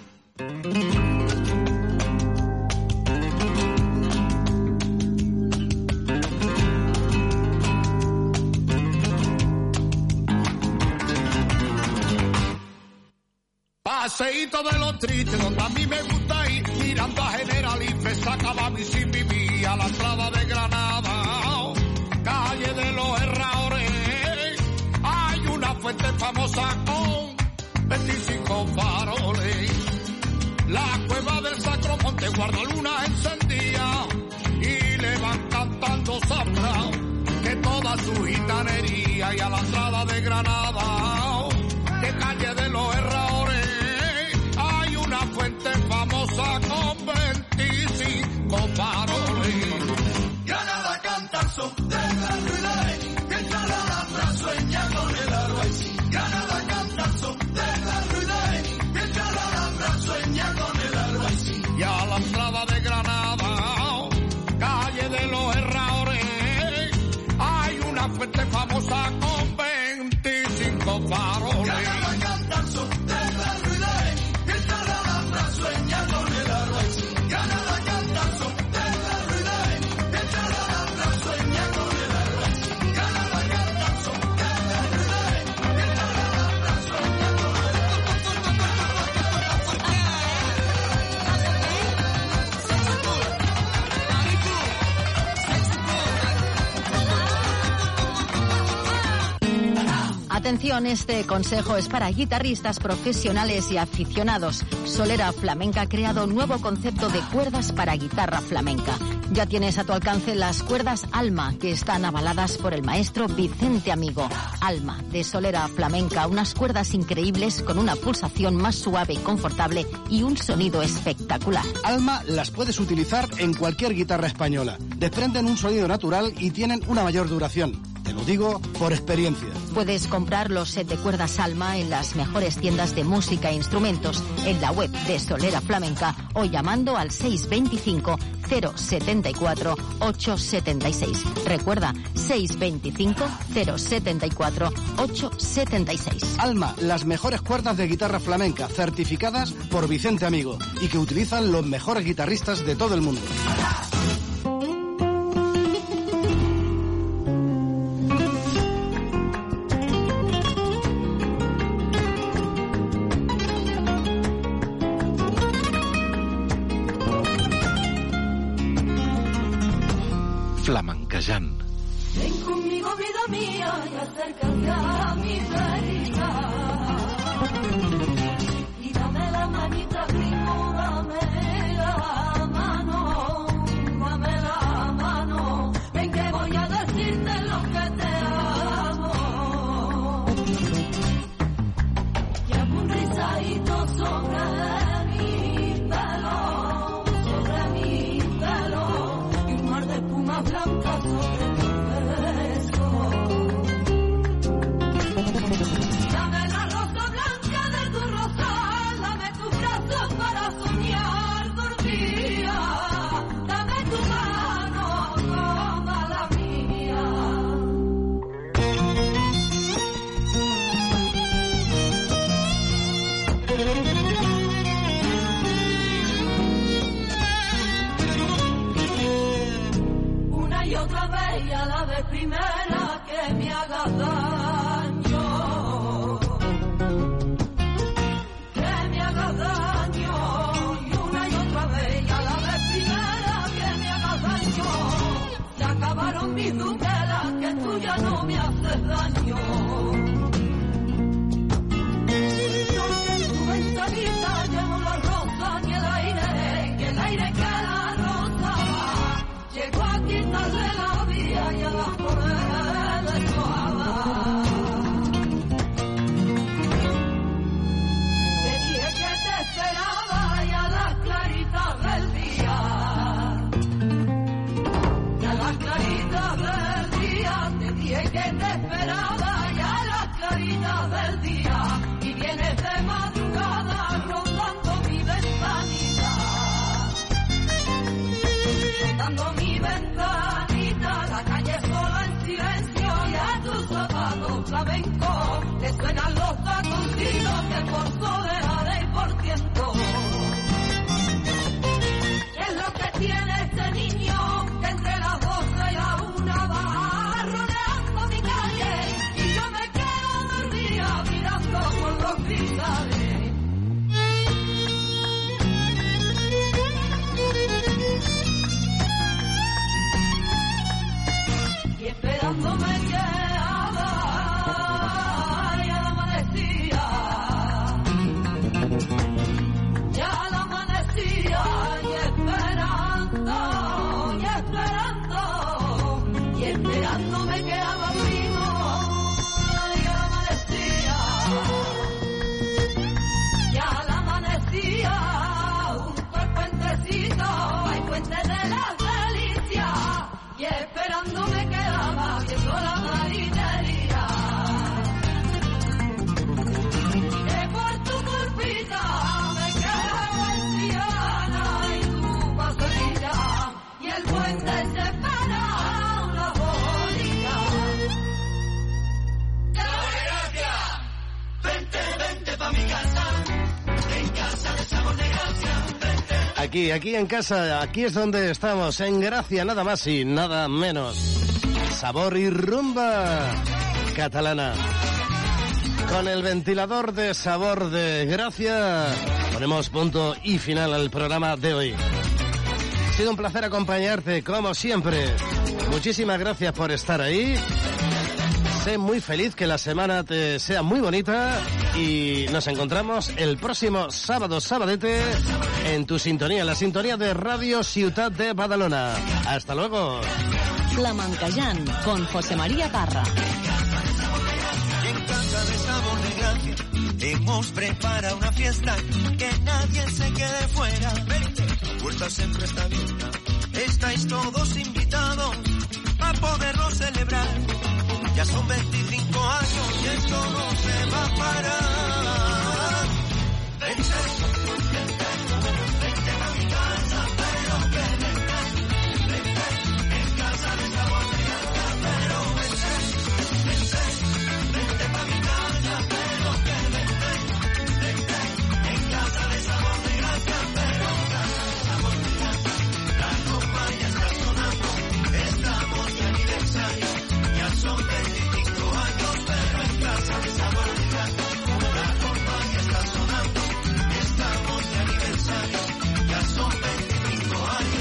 Paseíto de los tristes, donde a mí me gusta ir, mirando a Generalife, sacaba mi sin vivir a la entrada de Granada, calle de los Herradores, hay una fuente famosa con veinticinco faroles. La cueva del Sacromonte guarda luna encendida y le van cantando zambra, que toda su gitanería, y a la entrada de Granada, que calle de los Herradores, hay una fuente famosa con veinticinco faroles. Granada canta el son de la Ruideni, mientras la Alhambra sueña con el Albaicín. Granada canta el son de la Ruideni, mientras la Alhambra sueña con el Albaicín. Y a la entrada de Granada, calle de los Herradores, hay una fuente famosa con veinticinco faroles. Granada canta el son de la Ruideni, mientras la Alhambra sueña con el Albaicín. Granada canta el son de la Ruideni, mientras la Alhambra sueña con el Albaicín. Granada canta el son de la Ruideni, mientras la Alhambra sueña con el Atención, este consejo es para guitarristas profesionales y aficionados. Solera Flamenca ha creado un nuevo concepto de cuerdas para guitarra flamenca. Ya tienes a tu alcance las cuerdas Alma, que están avaladas por el maestro Vicente Amigo. Alma, de Solera Flamenca, unas cuerdas increíbles con una pulsación más suave y confortable y un sonido espectacular. Alma las puedes utilizar en cualquier guitarra española. Desprenden un sonido natural y tienen una mayor duración. Te lo digo por experiencia. Puedes comprar los set de cuerdas Alma en las mejores tiendas de música e instrumentos, en la web de Solera Flamenca o llamando al seis veinticinco cero setenta y cuatro ocho setenta y seis. Recuerda, seis veinticinco cero setenta y cuatro ocho setenta y seis. Alma, las mejores cuerdas de guitarra flamenca certificadas por Vicente Amigo y que utilizan los mejores guitarristas de todo el mundo. Flamenquejant. Ven conmigo, vida mía, y acércate a mi verita. Y dame la manita, primo, dame la mano, dame la mano. Ven que voy a decirte lo que te amo. Y hago un rizadito sobre mi pelo, sobre mi pelo, y un mar de espuma blanca sobre mi beso. Dame la rosa blanca de tu rosal, dame tus brazos para soñar dormida, dame tu mano como la mía. Una y otra vez y a la vez primera que me haga daño, que me haga daño. Y una y otra vez y a la vez primera que me haga daño. Se acabaron mis duquelas, que tú ya no me haces daño. Porque en tu ventanita ya no la rosa ni el aire, que el aire que la rozaba llegó a quitarle la vida y a la poder deshojaba. Te dije que te esperaba mirando mi ventanita, la calle sola en silencio y a tus zapatos flamenco le suenan los taconcitos que por soledad y por ciento. ¿Qué es lo que tiene este niño que entre las doce y la una va rodeando mi calle y yo me quedo dormida mirando por los cristales? Y esperándome quedaba y al amanecía, ya al amanecía y esperando, y esperando, y esperando me quedaba primo y al amanecía, ya al amanecía, junto al puentecito, hay puente de las delicias, y esperando me quedaba viendo la marinería. Que por tu culpita me quedo anciana y tu pasorilla, y el puente se para una bolilla. ¡Gracia! Vente, vente pa' mi casa, en casa de Sabor de Gracia. Aquí, aquí en casa, aquí es donde estamos, en Gracia, nada más y nada menos. Sabor y rumba catalana. Con el ventilador de Sabor de Gracia ponemos punto y final al programa de hoy. Ha sido un placer acompañarte, como siempre. Muchísimas gracias por estar ahí. Sé muy feliz, que la semana te sea muy bonita y nos encontramos el próximo sábado, sabadete, en tu sintonía, la sintonía de Radio Ciutat de Badalona. Hasta luego. Flamencayán con José María Parra. En casa de Sabor de Gracia hemos preparado una fiesta, que nadie se quede fuera. La puerta siempre está abierta, estáis todos invitados a poderlo celebrar. Ya son veinticinco años y esto no se va a parar. Vente, vente, vente a mi casa, pero que vente, vente, en casa de Sabor de Gracia, pero vente, vente, vente pa' mi casa, pero que vente, vente, en casa de Sabor de Gracia, pero en casa de Sabor de Gracia, la copa ya está sonando, estamos de aniversario, ya son veinticinco años, pero en casa de Sabor de Gracia, la copa ya está sonando, estamos de aniversario, ya son veinticinco años.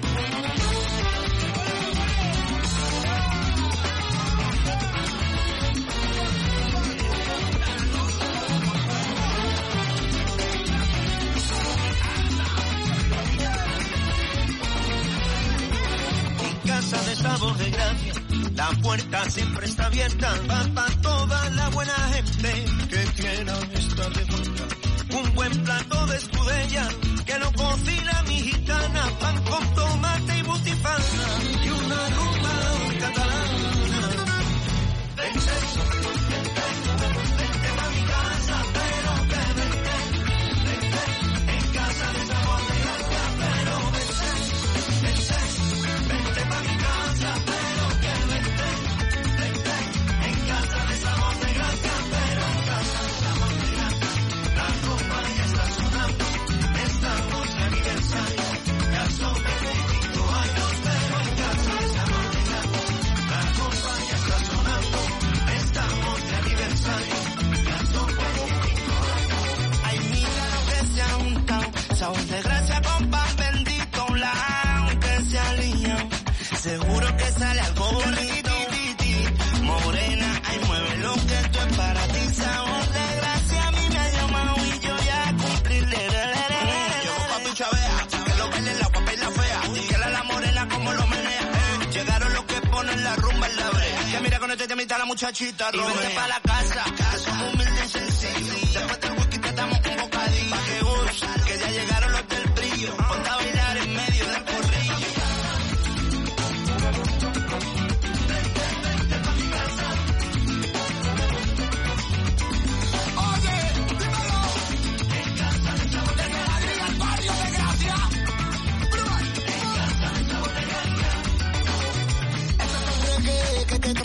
En casa de Sabor de Gracia, la puerta siempre está abierta, va para toda la buena gente que quiera estar de vuelta. Un buen plato de escudella que lo cocina mi gitana, pan con tomate y butifarra y una rumba catalana. Vente, vente, vente pa' mi casa, pero que vente, vente, en casa de Sabor de Gracia, pero vente, vente, vente pa' mi casa, pero que vente, vente, en casa de Sabor de Gracia, pero en casa de Sabor de Gracia, la copa ya está sonando, estamos de aniversario, ya son veinticinco años, pero en casa de Sabor de Gracia, la copa ya está sonando, estamos de aniversario, ya son veinticinco años. Ay, mira lo que se ha untado, Sabor de Gracia con pan bendito, la aunque se alían, seguro que sale algo bonito. Morena, ay, mueve lo que esto es para ti. Sabor de Gracia a mí me ha llamado y yo ya cumplirle. Llegó papi Chavea, que lo baile la guapa y la fea, y que la la morena como lo menea. Eh, llegaron los que ponen la rumba en la brea, que mira con este temita la muchachita y vente pa' la casa, que somos humildes y sencillos. Después del whisky te damos un bocadillo, pa' que goce, que ya llegaron los del brillo, ponte a bailar en medio del corrillo. Sabor de Gracia.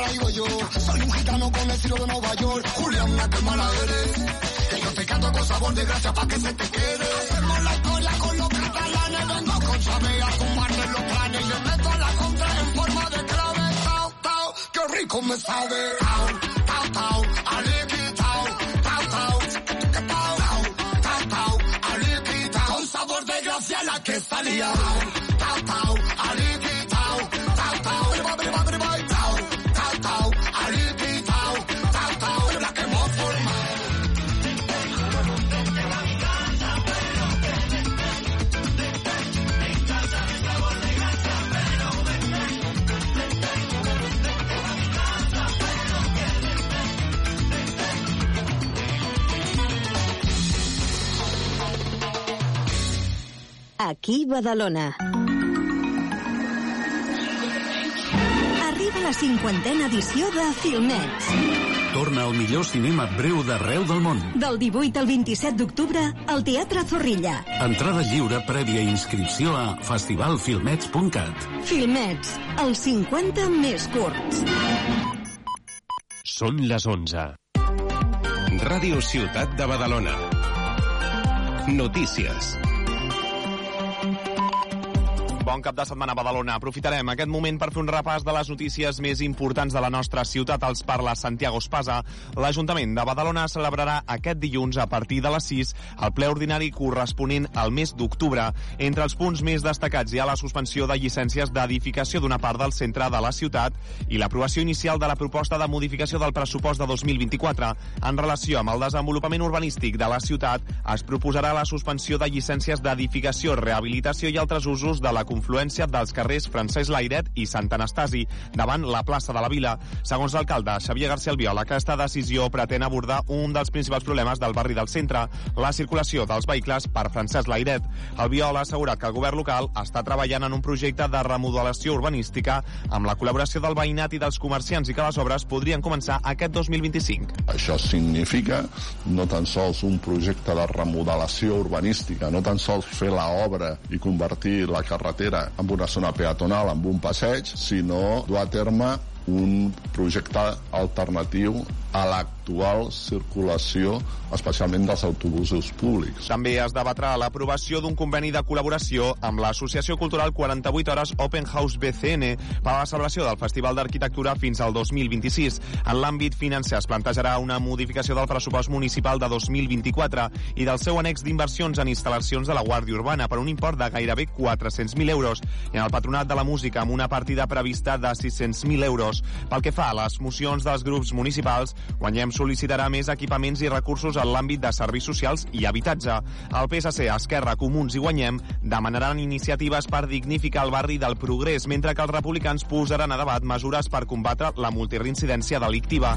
ahí voy yo. Soy un gitano con estilo de Nueva York. Juliana, qué mala eres. Que yo te canto con sabor de gracia pa' que se te quede. Hacemos la historia con los catalanes. Vengo con Chávez a tumbarte los planes. Yo meto a la contra en forma de clave. Tau, tau, qué rico me sabe. Tau, tau, tau, aliqui, tau, tau, tau, tau, tau, tau, aliqui, tau. Con sabor de gracia la que salía. Tau, tau, aliqui, tau, tau, tau, briba, briba, briba, tau, tau, tau, aliqui, tau, tau, tau, la que hemos formado. Aquí Badalona. Arriba la cinquantena edició de Filmets. Torna al millor cinema breu d'arreu del món. Del divuit al vint-i-set d'octubre al Teatre Zorrilla. Entrada lliure prèvia inscripció a festivalfilmets punt cat. Filmets, els cinquanta més curts. Són les onze. Ràdio Ciutat de Badalona. Notícies. Bon cap de setmana a Badalona. Aprofitarem aquest moment per fer un repàs de les notícies més importants de la nostra ciutat. Els parla Santiago Espasa. L'Ajuntament de Badalona celebrarà aquest dilluns a partir de les sis el ple ordinari corresponent al mes d'octubre. Entre els punts més destacats hi ha la suspensió de llicències d'edificació d'una part del centre de la ciutat i l'aprovació inicial de la proposta de modificació del pressupost de dos mil vint-i-quatre. En relació amb el desenvolupament urbanístic de la ciutat, es proposarà la suspensió de llicències d'edificació, rehabilitació i altres usos de la confluència dels carrers Francesc Layret i Sant Anastasi, davant la plaça de la Vila. Segons l'alcalde Xavier García Albiol, aquesta decisió pretén abordar un dels principals problemes del barri del centre, la circulació dels vehicles per Francesc Layret. Albiol ha assegurat que el govern local està treballant en un projecte de remodelació urbanística amb la col·laboració del veïnat i dels comerciants i que les obres podrien començar aquest dos mil vint-i-cinc. Això significa no tan sols un projecte de remodelació urbanística, no tan sols fer l'obra i convertir la carretera amb una zona peatonal, amb un passeig, sinó dur a terme un projecte alternatiu a l'actual circulació, especialment dels autobusos públics. També es debatrà l'aprovació d'un conveni de col·laboració amb l'Associació Cultural quaranta-vuit Hores Open House B C N per a la celebració del Festival d'Arquitectura fins al dos mil vint-i-sis. En l'àmbit financer es plantejarà una modificació del pressupost municipal de dos mil vint-i-quatre i del seu annex d'inversions en instal·lacions de la Guàrdia Urbana per un import de gairebé quatre-cents mil euros i en el Patronat de la Música amb una partida prevista de sis-cents mil euros. Pel que fa a les mocions dels grups municipals, Guanyem sol·licitarà més equipaments i recursos en l'àmbit de serveis socials i habitatge. El P S C, Esquerra, Comuns i Guanyem demanaran iniciatives per dignificar el barri del Progrés, mentre que els republicans posaran a debat mesures per combatre la multireincidència delictiva.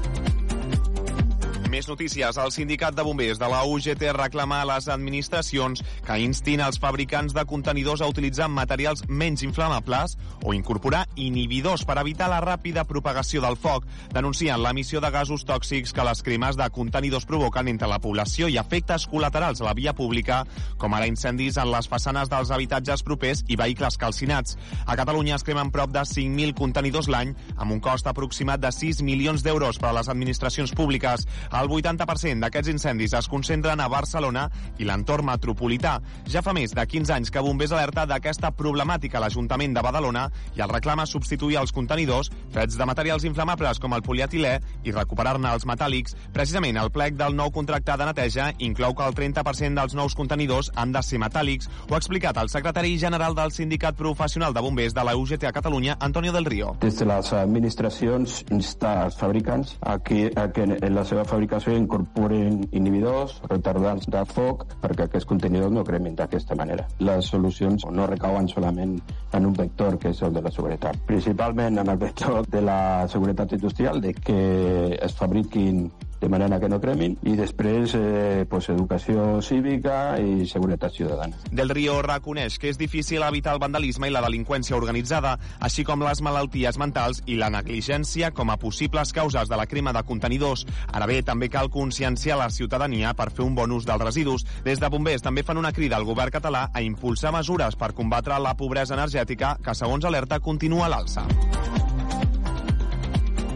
Més notícies. El sindicat de bombers de la U G T reclama a les administracions que instin els fabricants de contenidors a utilitzar materials menys inflamables o incorporar inhibidors per evitar la ràpida propagació del foc. Denuncien l'emissió de gasos tòxics que les cremes de contenidors provoquen entre la població i efectes col·laterals a la via pública, com ara incendis en les façanes dels habitatges propers i vehicles calcinats. A Catalunya es cremen prop de cinc mil contenidors l'any, amb un cost aproximat de sis milions d'euros per a les administracions públiques. El vuitanta per cent d'aquests incendis es concentren a Barcelona i l'entorn metropolità. Ja fa més de quinze anys que Bombers alerta d'aquesta problemàtica a l'Ajuntament de Badalona i el reclama substituir els contenidors fets de materials inflamables com el polietilè i recuperar-ne els metàl·lics. Precisament el plec del nou contracte de neteja inclou que el trenta per cent dels nous contenidors han de ser metàl·lics. Ho ha explicat el secretari general del Sindicat Professional de Bombers de la U G T a Catalunya, Antonio del Río. Des de les administracions instar els fabricants a que, a que en la seva fabricació incorporen inhibidors, retardants de foc, perquè aquests contenidors no cremin d'aquesta manera. Les solucions no recauen solament en un vector, que és el de la seguretat. Principalment en el vector de la seguretat industrial, de que es fabriquin de manera que no cremin, i després eh, pues, educació cívica i seguretat ciutadana. Del Río reconeix que és difícil evitar el vandalisme i la delinqüència organitzada, així com les malalties mentals i la negligència com a possibles causes de la crema de contenidors. Ara bé, també cal conscienciar la ciutadania per fer un bon ús dels residus. Des de Bombers també fan una crida al govern català a impulsar mesures per combatre la pobresa energètica, que segons alerta continua a l'alça.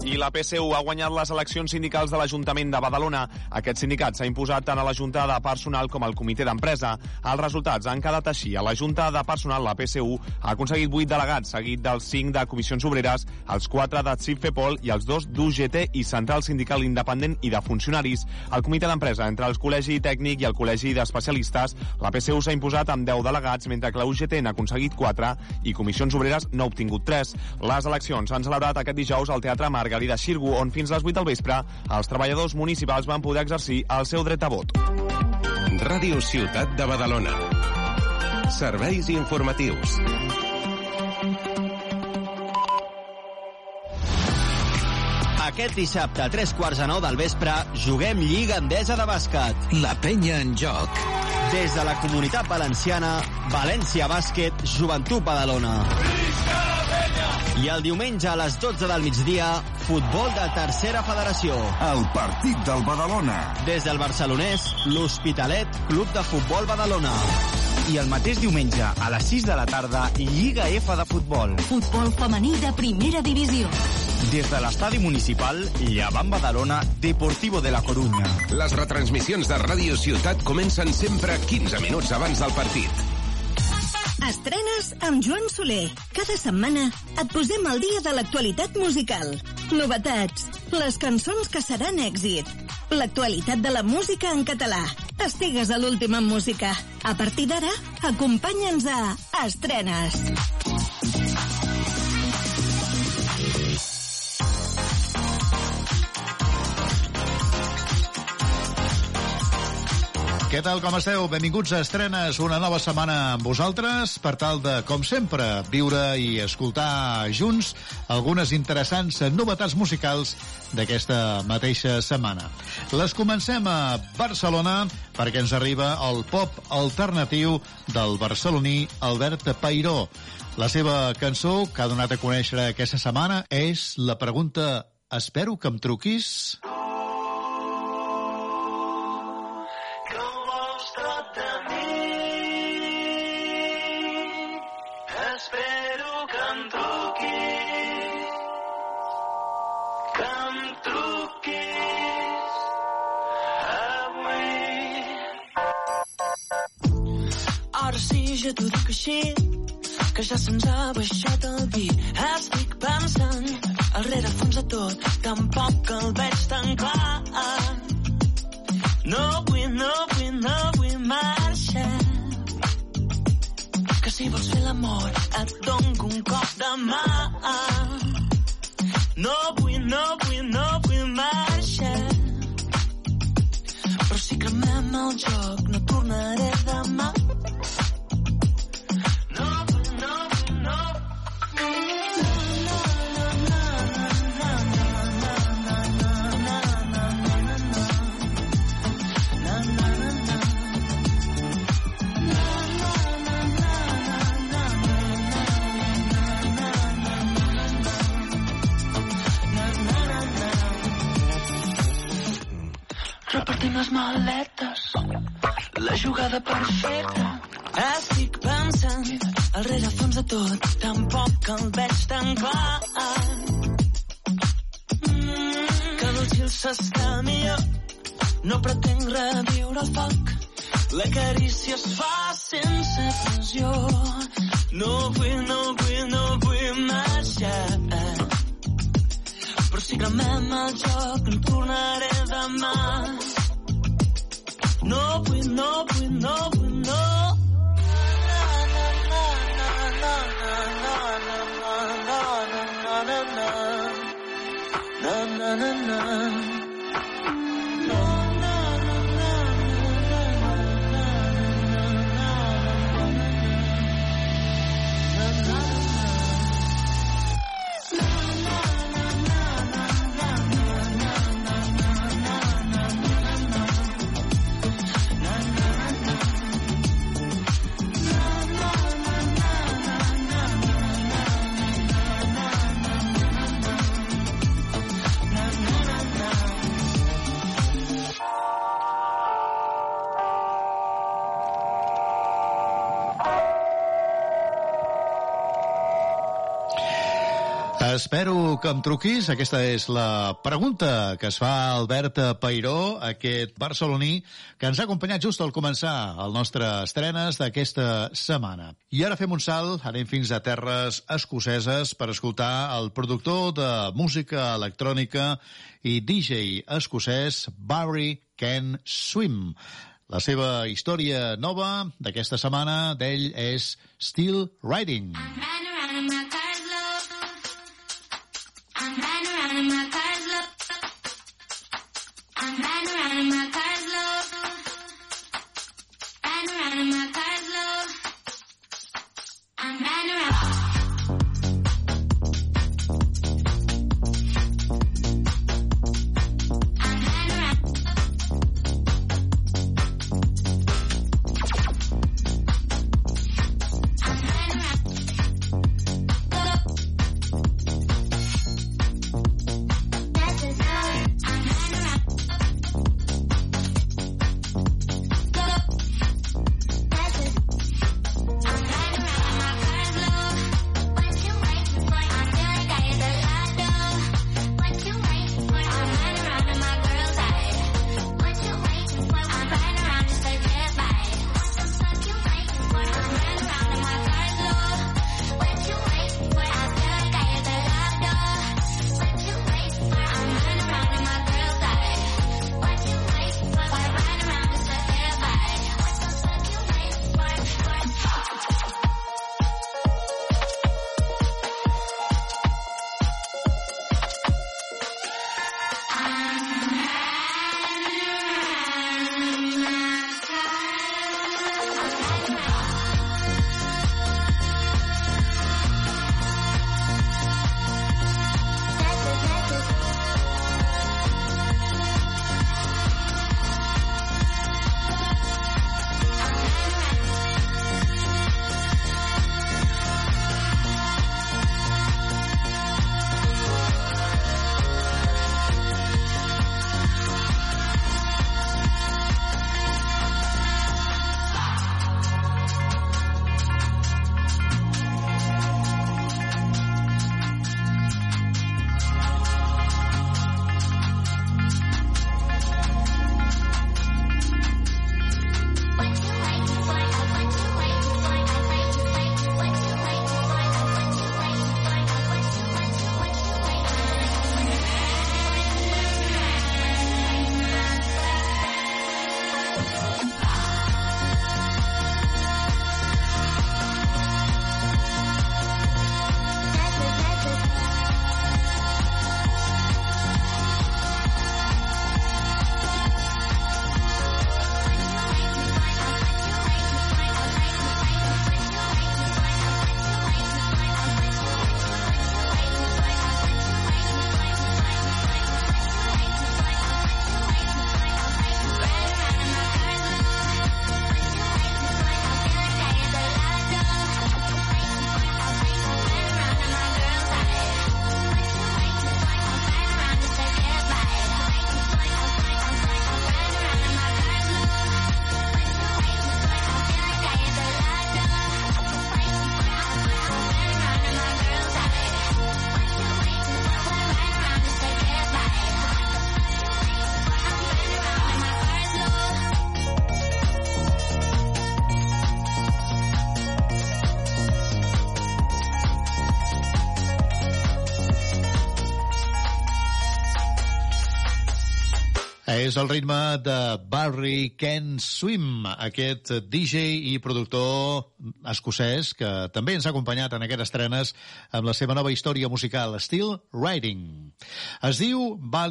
I la P S U ha guanyat les eleccions sindicals de l'Ajuntament de Badalona. Aquest sindicat s'ha imposat tant a la Junta de Personal com al Comitè d'Empresa. Els resultats han quedat així. A la Junta de Personal, la P S U ha aconseguit vuit delegats, seguit dels cinc de Comissions Obreres, els quatre de C I F FEPOL i els dos d'U G T i Central Sindical Independent i de Funcionaris. Al Comitè d'Empresa, entre el Col·legi Tècnic i el Col·legi d'Especialistes, la P S U s'ha imposat amb deu delegats, mentre que la U G T n'ha aconseguit quatre i Comissions Obreres n'ha obtingut tres. Les eleccions s'han celebrat aquest dijous al Teatre Margarida Xirgu, on fins a les vuit del vespre els treballadors municipals van poder exercir el seu dret a vot. Ràdio Ciutat de Badalona. Serveis informatius. Aquest dissabte a tres quarts de nou del vespre juguem Lliga Endesa de bàsquet. La penya en joc. Des de la Comunitat Valenciana, València Bàsquet, Joventut Badalona. I el diumenge a les dotze del migdia, futbol de tercera federació. El partit del Badalona. Des del barcelonès, l'Hospitalet, Club de Futbol Badalona. I el mateix diumenge, a les sis de la tarda, Lliga F de futbol. Futbol femení de primera divisió. Des de l'estadi municipal, Llevant Badalona, Deportivo de la Corunya. Les retransmissions de Ràdio Ciutat comencen sempre quinze minuts abans del partit. Estrenes amb Joan Soler. Cada setmana et posem al dia de l'actualitat musical. Novetats, les cançons que seran èxit, l'actualitat de la música en català. Estigues a l'últim en música. A partir d'ara, acompanya'ns a Estrenes. Què tal, com esteu? Benvinguts a Estrenes, una nova setmana amb vosaltres, per tal de, com sempre, viure i escoltar junts algunes interessants novetats musicals d'aquesta mateixa setmana. Les comencem a Barcelona, perquè ens arriba el pop alternatiu del barceloní Albert Peiró. La seva cançó, que ha donat a conèixer aquesta setmana, és la pregunta «Espero que em truquis?» Ja t'ho dic així, que ja se'ns ha baixat el vi. Estic pensant al rerefons de tot, tampoc que el veig tan clar. No vull, no vull, no vull marxar, que si vols fer l'amor et dono un cop de mà. No vull, no vull, no vull marxar, però si cremem el joc no tornaré demà. Repartim les maletes, la jugada perfecta. Estic pensant al rerefons de tot, tampoc que el veig tan clar. Mm, que dels gils s'està millor, no pretenc reviure el foc. La carícia es fa sense pressió. No vull, no vull, no vull marxar, però si cremem el joc no tornaré demà. No vull, no vull, no vull, no. Na na na na. Espero que em truquis. Aquesta és la pregunta que es fa Albert Peiró, aquest barceloní que ens ha acompanyat just al començar el nostre estrenes d'aquesta setmana. I ara fem un salt, anem fins a terres escoceses per escoltar el productor de música electrònica i D J escocès Barry Can Swim. La seva història nova d'aquesta setmana d'ell és Still Riding. I'm riding around in my car's low. I'm riding around in my car's low. Riding around in my car's low. I'm riding around. És el ritme de Barry Can Swim, aquest D J i productor escocès que també ens ha acompanyat en aquestes estrenes amb la seva nova història musical, Still Riding. Es diu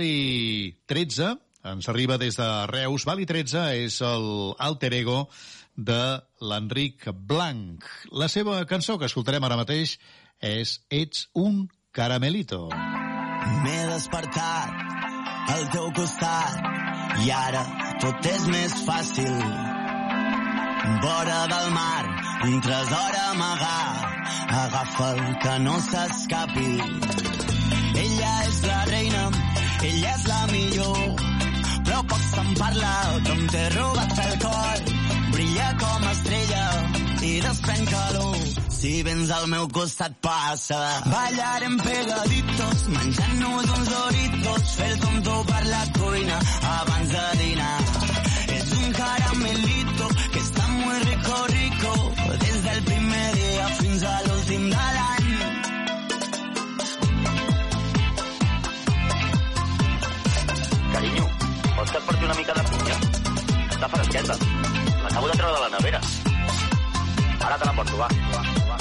Bali tretze, ens arriba des de Reus. Bali tretze és el alter ego de l'Enric Blanc. La seva cançó que escoltarem ara mateix és Ets un caramelito. M'he despertat al teu costat i ara tot és més fàcil. Vora del mar, un tresor amagat, agafa'l que no s'escapi. Ella és la reina, ella és la millor, però poc se'n parla com t'he robat el cor. Brilla com estrella i desprèn calor. Si si vens al meu costat passa. Ballarem pegaditos, menjant-nos uns Doritos, fer tonto per la cuina abans de dinar. Ets un caramelito que està muy rico, rico, des del primer dia fins a l'últim de l'any. Carinyo, vols que et porti una mica de punya? Està fresqueta. L'acabo de treure de la nevera. Ara te la porto, va, va, va.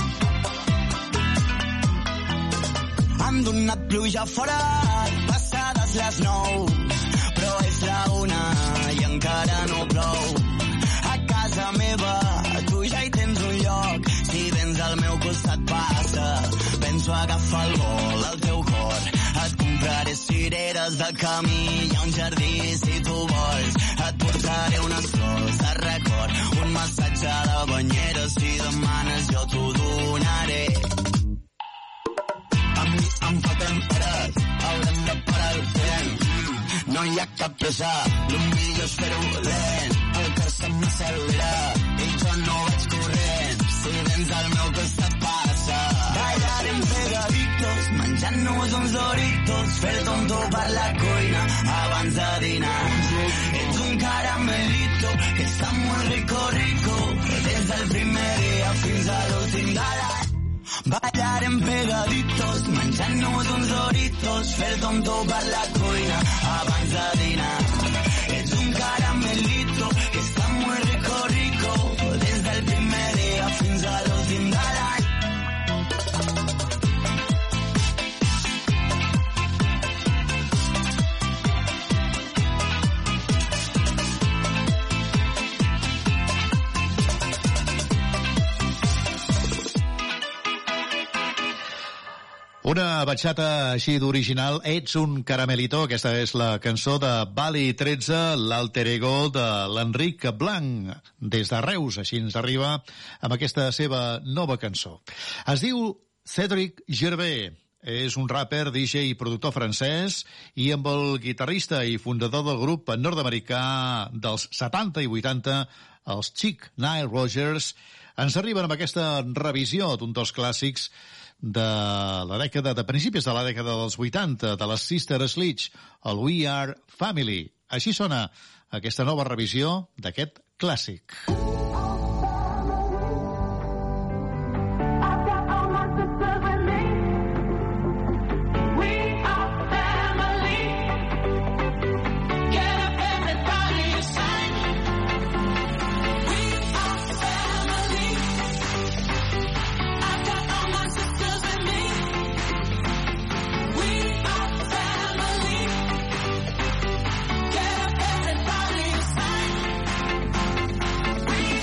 Han donat pluja fora, passades les nou, però és la una i encara no plou. A casa meva tu ja hi tens un lloc, si vens al meu costat passa. Penso agafar el vol al teu cor, et compraré cireres de camí, hi ha un jardí si tu vols, et portaré unes flors de record, un massatge a la banyera si demanes jo t'ho donaré. A mi em falten hores, haurem de parar el tren, no hi ha cap pressa, el millor és fer-ho lent, el cor se m'accelera i jo no vaig corrent, si vens al meu costat passa. Ballarem pegaditos, menjant-nos uns Doritos, fer tonto per la cuina abans de dinar. Ets un caramelito que està muy rico, rico, des del primer dia fins a l'últim de l'any. Ballarem pegaditos, menjant-nos uns Doritos, fer tonto per la cuina abans de dinar. Ets un caramelito que està muy rico, rico, des del primer dia fins a l'últim de l'any. Una batxata així d'original, Ets un caramelito, aquesta és la cançó de Bali tretze, l'alter ego de l'Enric Blanc, des de Reus, així ens arriba amb aquesta seva nova cançó. Es diu Cédric Gervais, és un rapper, D J i productor francès, i amb el guitarrista i fundador del grup nord-americà dels setanta i vuitanta, els Chick Nile Rogers, ens arriben amb aquesta revisió d'un dels clàssics de la dècada, de principis de la dècada dels vuitanta, de les Sister Sledge, el We Are Family. Així sona aquesta nova revisió d'aquest clàssic. We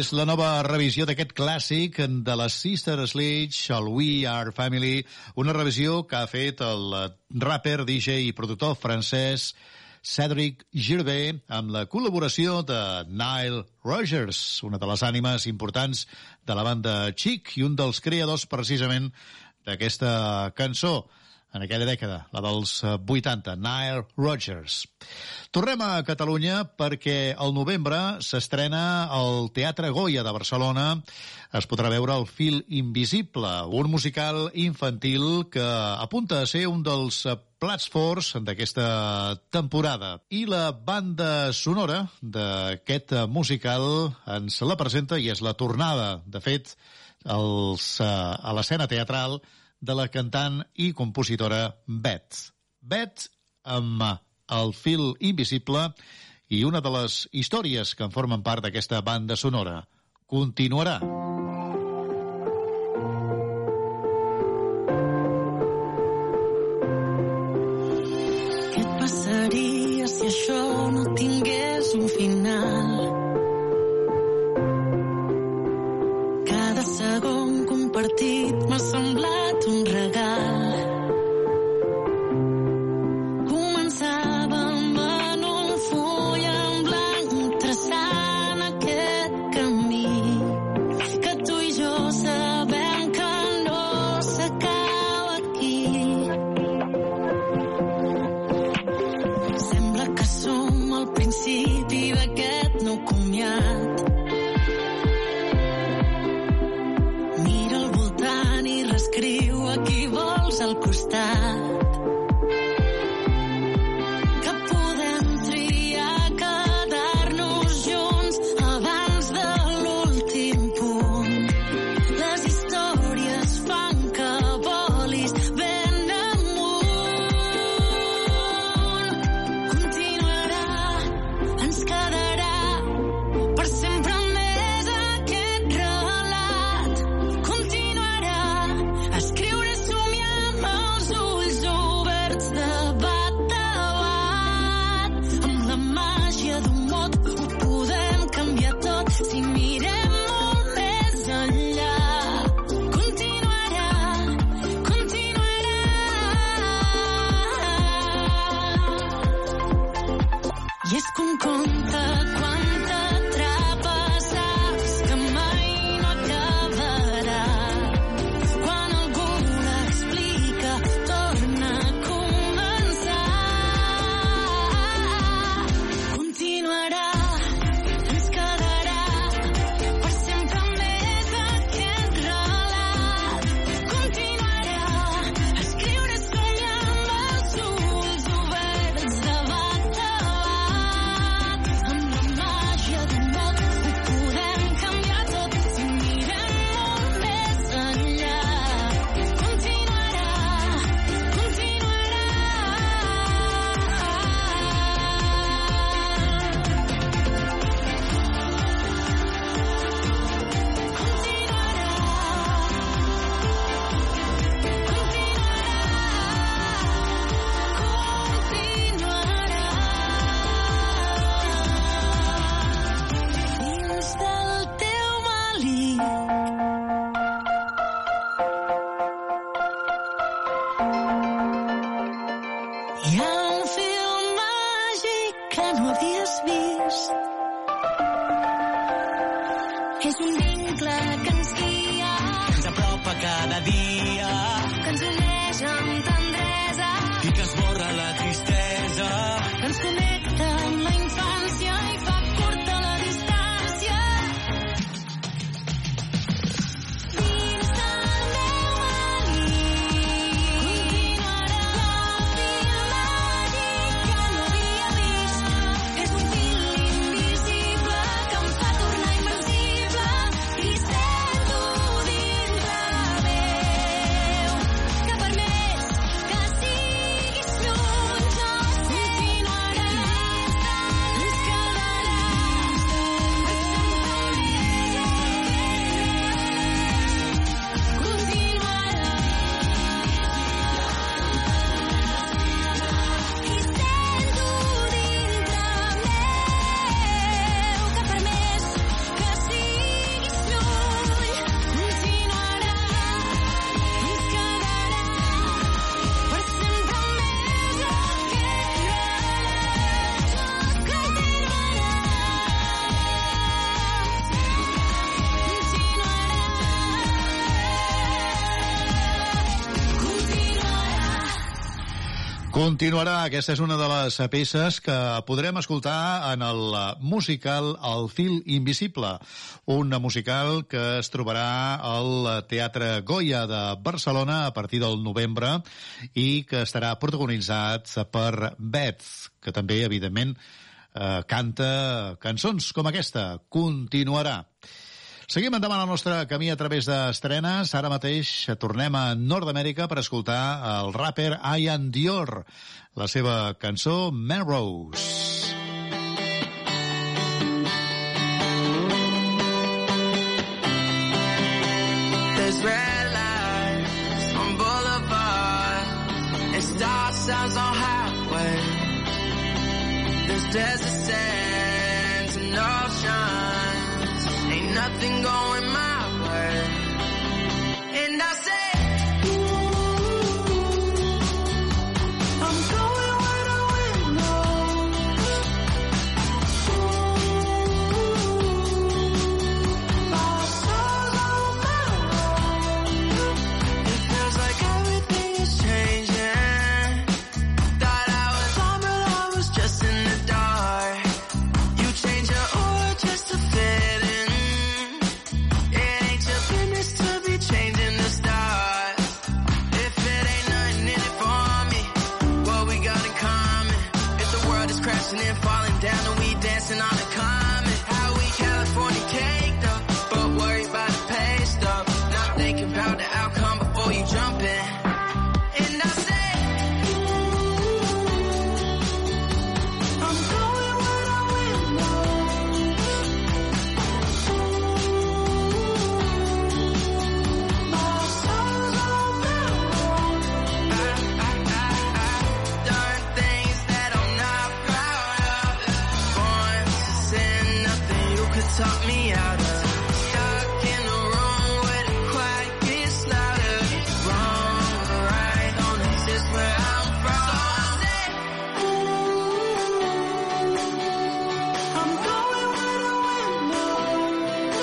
És la nova revisió d'aquest clàssic de la Sister Sledge, el We Are Family, una revisió que ha fet el rapper, D J i productor francès Cédric Gervais, amb la col·laboració de Nile Rodgers, una de les ànimes importants de la banda Chic i un dels creadors precisament d'aquesta cançó en aquella dècada, la dels vuitanta, Nile Rodgers. Tornem a Catalunya perquè al novembre s'estrena al Teatre Goya de Barcelona. Es podrà veure El fil invisible, un musical infantil que apunta a ser un dels plats forts d'aquesta temporada. I la banda sonora d'aquest musical ens la presenta i és la tornada, de fet, els, a l'escena teatral de la cantant i compositora Bet. Bet amb El fil invisible i una de les històries que en formen part d'aquesta banda sonora. Continuarà. Què et passaria si això no tingués un final? Cada segon compartit m'ha semblat un regal. Començàvem en un full en blanc traçant aquest camí que tu i jo sabem que no s'acaba aquí. Sembla que som al principi d'aquest nou comiat. Mira al voltant i reescriu a qui vols al costat. Que podem triar quedar-nos junts abans de l'últim punt. Les històries fan que volis ben amunt. Continuarà, ens quedarà per sempre més aquest relat. Continuarà, escriure, somiar amb els ulls Continuarà, aquesta és una de les peces que podrem escoltar en el musical El fil invisible, un musical que es trobarà al Teatre Goya de Barcelona a partir del novembre i que estarà protagonitzat per Beth, que també, evidentment, eh, canta cançons com aquesta. Continuarà. Seguim endavant el nostre camí a través d'estrenes. Ara mateix tornem a Nord-Amèrica per escoltar el rapper Ian Dior, la seva cançó Melrose. There's red lights on boulevards and stop signs on highways. There's desert sands and oceans. Ain't nothing going my way. And I say, I'm going where the wind knows. My soul's on my own. It feels like everything is changing. Thought I was on, but I was just in the dark. You change your aura just to fit in. Changing the stars. If it ain't nothing in it for me, what we got in common? If the world is crashing and falling down and we dancing on the comet, how we California caked up, but worry about the pay stub, not thinking about the outcome before you jump in. And I say, I'm going where the wind knows. Taught me out of stuck in a room where the quiet gets louder. Wrong or right, don't exist where I'm from. So I say, I'm going where the wind knows.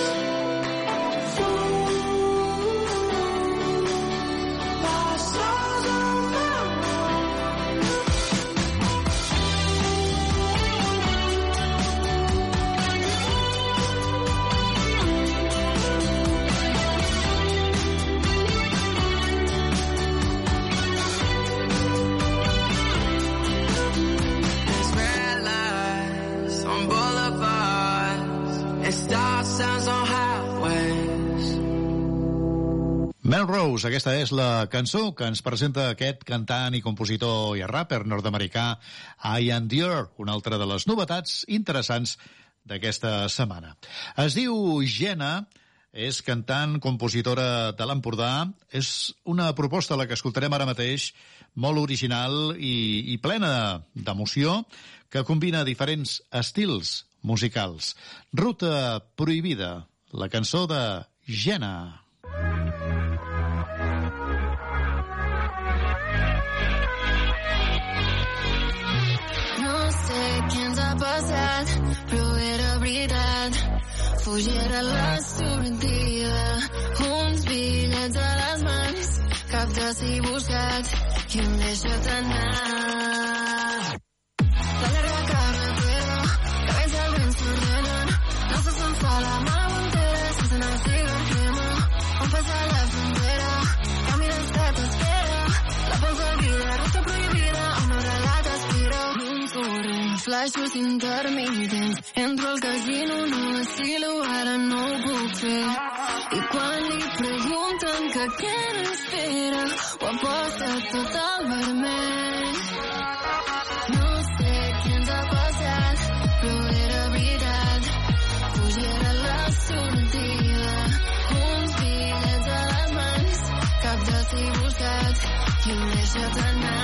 My soul's on my Melrose, aquesta és la cançó que ens presenta aquest cantant i compositor i rapper nord-americà Ian Dior, una altra de les novetats interessants d'aquesta setmana. Es diu Jenna, és cantant, compositora de l'Empordà. És una proposta, la que escoltarem ara mateix, molt original i, i plena d'emoció, que combina diferents estils musicals. Ruta prohibida, la cançó de Jenna. No sé què ens ha passat, però era veritat. Fugir a la sortida, uns bitllets a les mans, cap de si buscat, i em deixat anar. La llarga carretera, que veig el vent s'ordenen, no se se'n fa la mà entera, sense anar a cigarrema, on passa la frontera, camí d'estat espera, la pols de vida, ruta prohibida, on el relat aspira, un corrent, flaixos intermitents, entro al casino, no vacilo, ara no ho puc fer, i quan li pregunten que què n'espera, ho aposta tot al vermell. No sé què ens ha passat, però era veritat, fugir a la sortida, uns bitllets a les mans, cap de si buscat, i em deixat anar.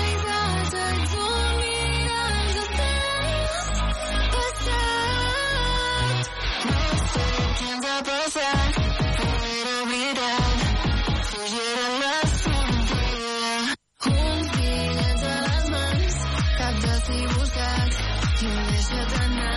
Passar t'he buscat i ho he deixat anar.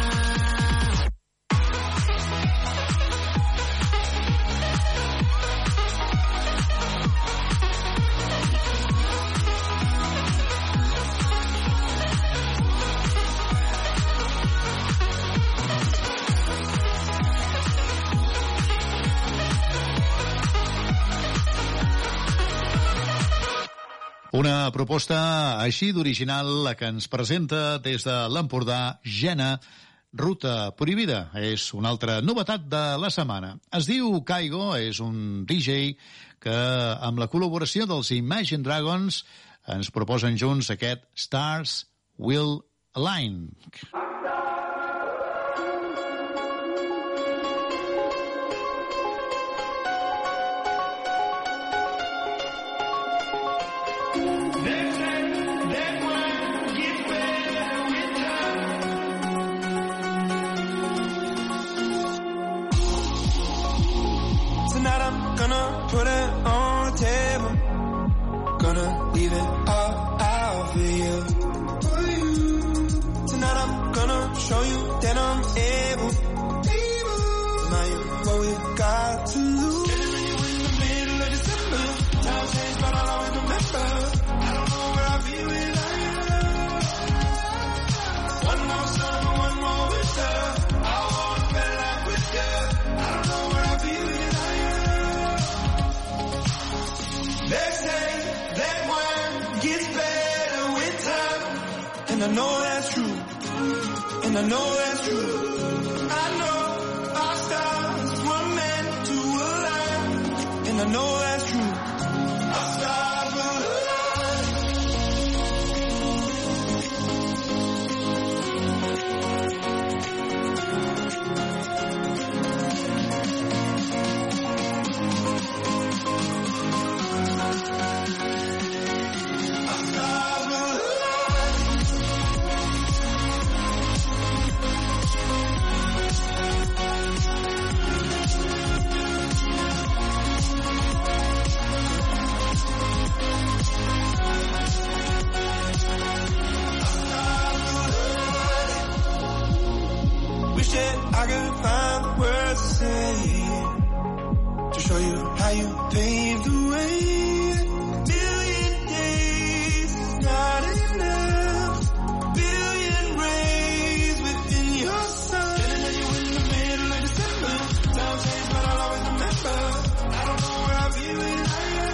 Una proposta així d'original, la que ens presenta des de l'Empordà, Jena, Ruta Prohibida. És una altra novetat de la setmana. Es diu Kaigo, és un D J que, amb la col·laboració dels Imagine Dragons, ens proposen junts aquest Stars Will Align. Tonight I'm gonna put it on the table. Gonna leave it all out for you. Tonight I'm gonna show you that I'm able. Remind you what we got to lose. Getting you in the middle of December. Time changed, but I'll always remember. I don't know where I'll be without you. One more summer, one more winter. I wanna spend life with you. I don't know where I'll be without you. They say that one gets better with time, and I know that's true, and I know that's true. I know our stars were meant to align, and I know that's true. Our stars will I could find the words to say to show you how you paved the way. Million days is not enough. Billion rays within your sun. Getting you in the middle of December. Time changed, but I'll always remember. I don't know where I'll be without you.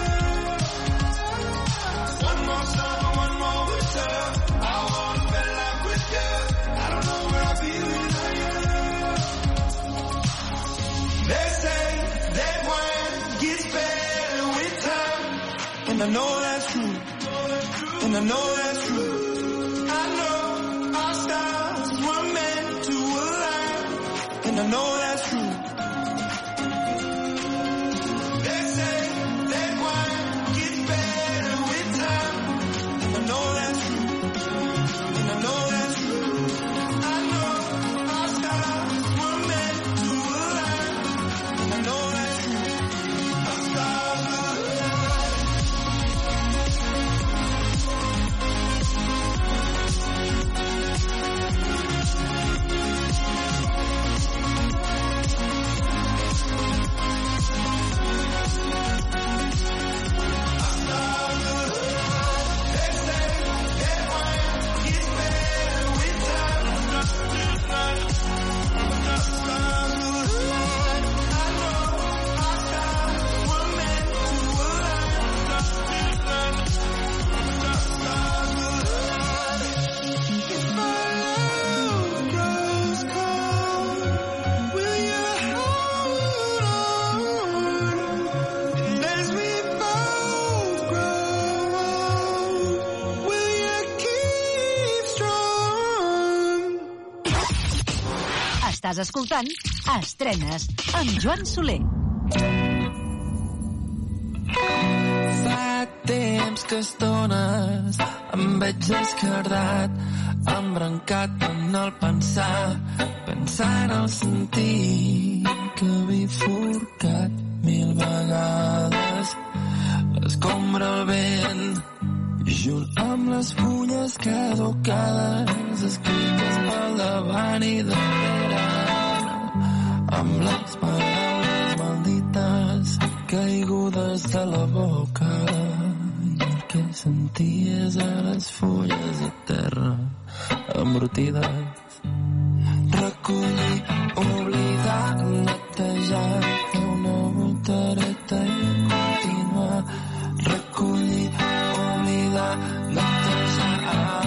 One more summer, one more winter. I wanna spend life with you. I don't know where I'll be without you. They say that one gets better with time, and I know that's true, and I know that's true. I know our stars were meant to align, and I know that's true. They say that one gets better with time, and I know that's true, and I know that's true. I know our stars were meant to align. I know that's true. Our stars will Estàs escoltant Estrenes amb Joan Soler. Fa temps que estones em veig esquerdat, embrancat en el pensar, pensant el sentir que havia forcat mil vegades. L'escombra el vent junt amb les fulles caducades escrites al davant i darrere, amb les paraules maldites caigudes de la boca i el que senties a les fulles de terra embrotides. Recollir, oblidar, netejar, fer una voltereta i continuar. Recollir, oblidar, netejar.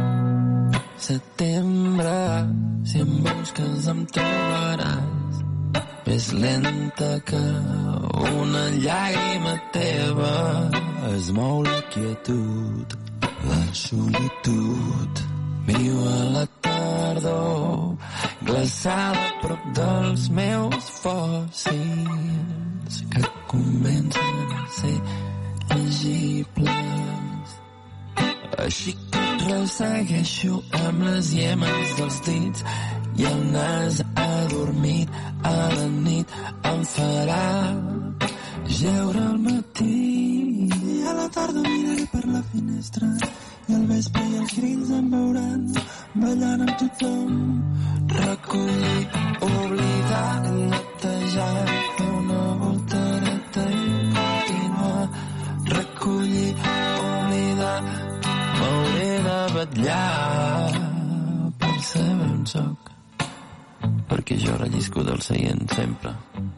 Setembre, si em busques em trobaràs, més lenta que una llàgrima teva. Es mou la quietud, la solitud, viu a la tardor, glaçada a prop dels meus fòssils que comencen a ser llegibles. Així que et ressegueixo amb les yemes dels dits i el nas adormit a la nit em farà jeure al matí. I a la tarda miraré per la finestra i al vespre i els grills em veuran ballant amb tothom. Recollir, oblidar, netejar, fer una voltereta i continuar. Recollir, oblidar, m'hauré de vetllar per saber on soc, perquè jo rellisco del seient sempre.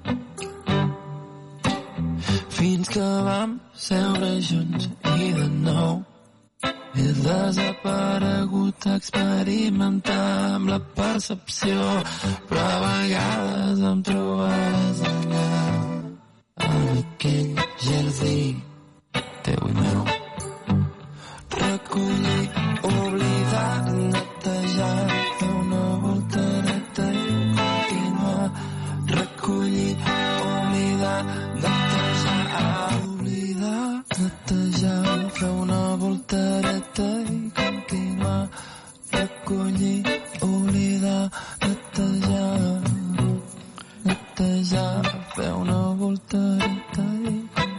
Fins que vam seure junts i de nou he desaparegut a experimentar amb la percepció, però a vegades em trobaràs allà, en aquell jardí teu i meu. Recollir, oblidar, netejar, fer una voltereta i continuar. Recollir, oblidar, netejar, oblidar, netejar, fer una voltereta i continuar. Recollir, oblidar, netejar, netejar, fer una voltereta i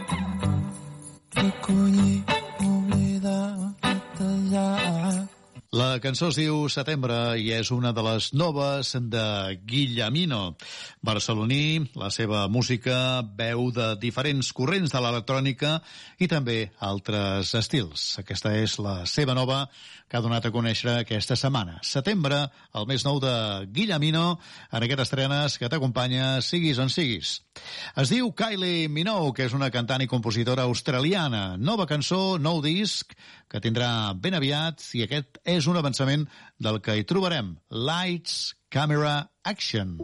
recollir, oblidar, netejar. La cançó es diu Setembre i és una de les noves de Guillemino. Barceloní, la seva música veu de diferents corrents de l'electrònica i també altres estils. Aquesta és la seva nova que ha donat a conèixer aquesta setmana. Setembre, el més nou de Guillemino, en aquestes estrenes que t'acompanya siguis on siguis. Es diu Kylie Minogue, que és una cantant i compositora australiana. Nova cançó, nou disc, que tindrà ben aviat, i aquest és un avançament del que hi trobarem. Lights, Camera, Action.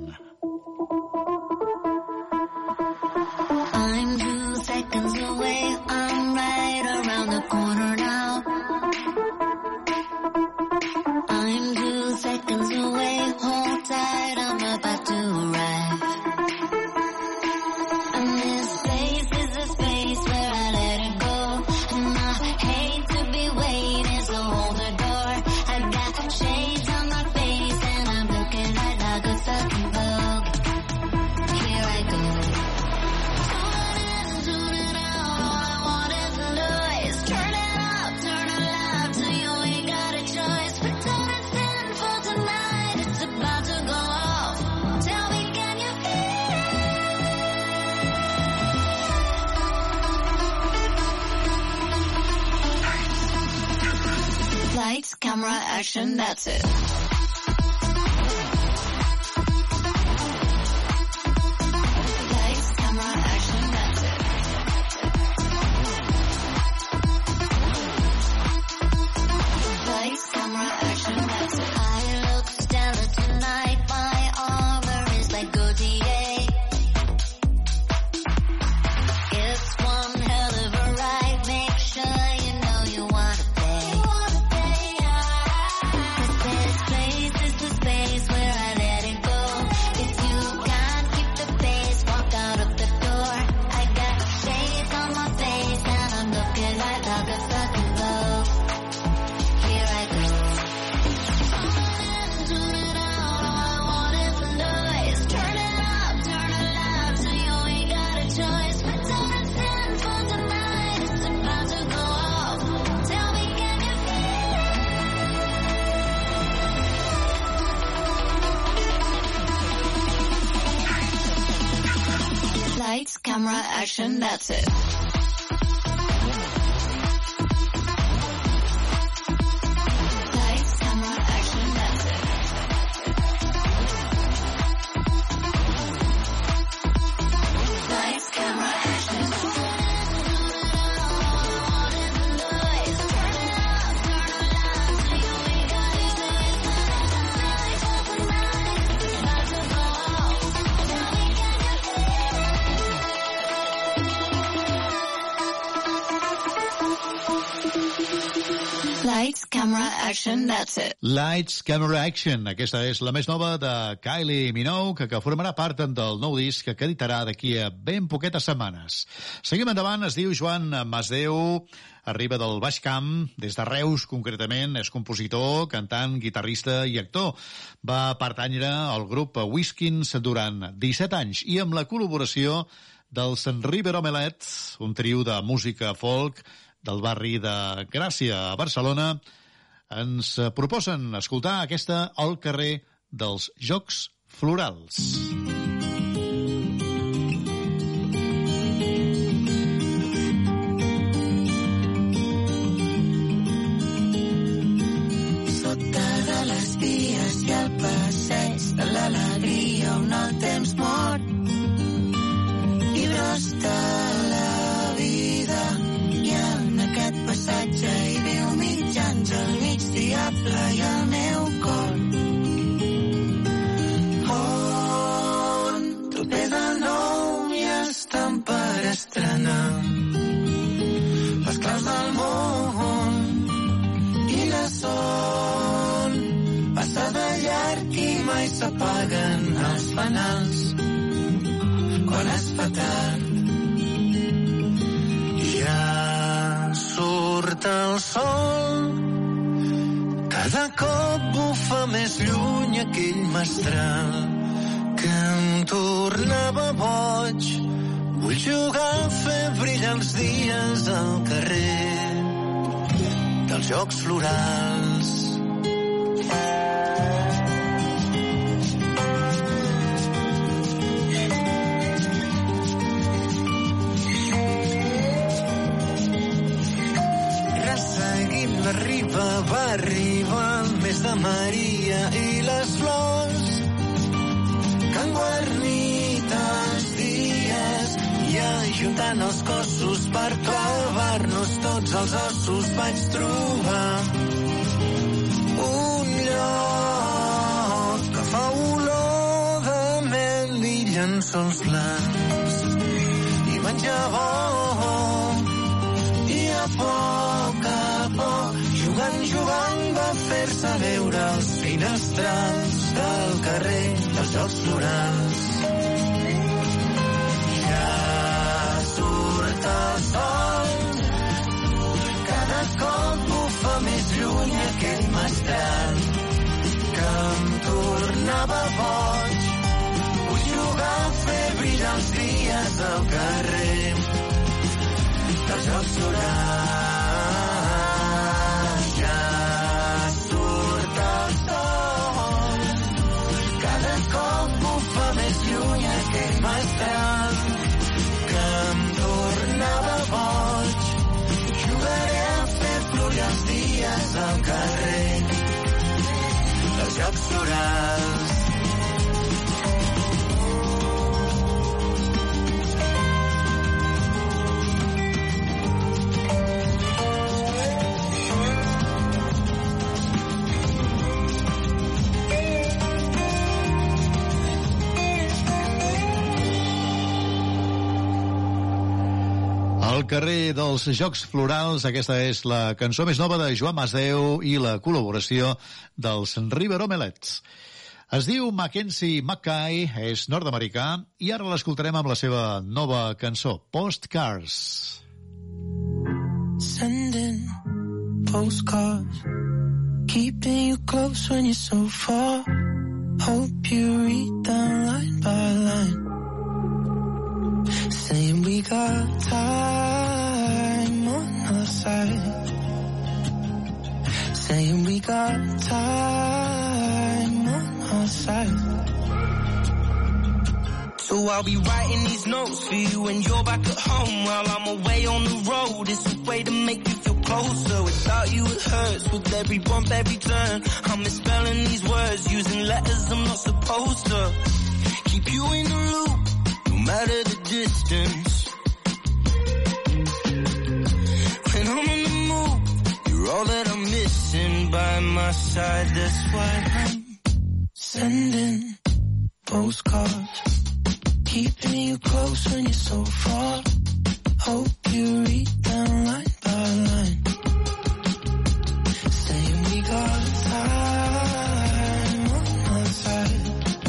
I'm two seconds away, I'm right around the corner now. I'm two seconds away, hold tight, I'm about to arrive. And this space is the space where I let it go. And I hate to be waiting, so hold the door. I got shades on my face and I'm looking right like a sucking bug. Here I go. Tune it out, all I want is noise. Turn it up, turn it loud, till you ain't got a choice. But don't it's in for tonight, it's about to go off. Tell me, can you feel it? Lights, camera, action, that's it. Lights, camera, action, that's it. Lights, camera, action, that's it. I look stellar tonight, my armor is like Gautier. It's one hell of a ride, make sure you know you wanna pay. 'Cause this place camera, action, that's it. Lights, camera, action, that's it. Lights, camera, action. Lights, camera, action, that's it. Lights, Camera, Action. Aquesta és la més nova de Kylie Minogue, que formarà part del nou disc que editarà d'aquí a ben poquetes setmanes. Seguim endavant, es diu Joan Masdeu, arriba del Baix Camp, des de Reus, concretament, és compositor, cantant, guitarrista i actor. Va pertànyer al grup Whiskins durant disset anys i amb la col·laboració dels River Omelette, un trio de música folk del barri de Gràcia, a Barcelona, ens proposen escoltar aquesta Al carrer dels Jocs Florals. Sota de les vies i al passeig de l'alegria on el temps mor i brosta la vida i en aquest passatge hi viu mig àngel, mig diable i el meu cor. On proper del nou i estan per estrenar les claus del món i la son passa de llarg i mai s'apaguen els fanals quan es fa tard. Ja surt el sol, cada cop bufa més lluny aquell mestral que em tornava boig. Vull jugar a fer brillar els dies al carrer dels Jocs Florals. La riba va arribar el mes de Maria i les flors que han guarnit els dies i ajuntant els cossos per clavar-nos tots els ossos vaig trobar un lloc que fa olor de mel i llençols blancs i menjar bo i a poc a poc jugant, jugant va fer-se veure els finestrals del carrer dels Jocs Florals. Ja surt el sol, cada cop bufa més lluny aquell mestral que em tornava boig. Vull jugar a fer brillar els dies al carrer dels Jocs Florals. Aquell mestral que em tornava boig. Jugaré a fer florir els dies al carrer dels Jocs Florals. Al carrer dels Jocs Florals, aquesta és la cançó més nova de Joan Masdeu i la col·laboració dels River Omelette. Es diu Mackenzie Mackay, és nord-americà, i ara l'escoltarem amb la seva nova cançó, Postcards. Sending postcards, keeping you close when you're so far. Hope you read them line by line. Saying we got time on our side. Saying we got time on our side. So I'll be writing these notes for you when you're back at home while I'm away on the road. It's a way to make you feel closer. Without you it hurts with every bump, every turn. I'm misspelling these words, using letters I'm not supposed to. Keep you in the loop, no matter the distance. When I'm in the mood, you're all that I'm missing by my side. That's why I'm sending postcards, keeping you close when you're so far. Hope you read them line by line, saying we got time on our side,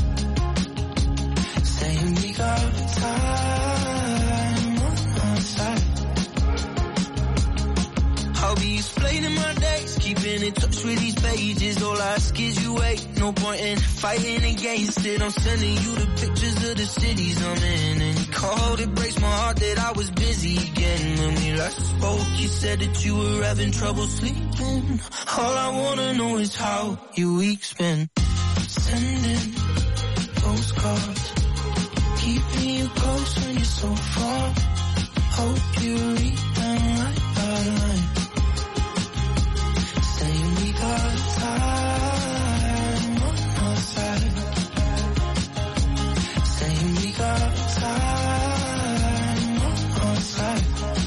saying we got time on our side. I'll be explaining my days, keeping in touch with these pages. All I ask is you wait, no point in fighting against it. I'm sending you the pictures of the cities I'm in, and you called, it breaks my heart that I was busy again. When we last spoke, you said that you were having trouble sleeping. All I wanna know is how your week's been. Sending postcards, keeping you close when you're so far. Hope you read them line by line, saying we got time on our side, saying we got time on our side.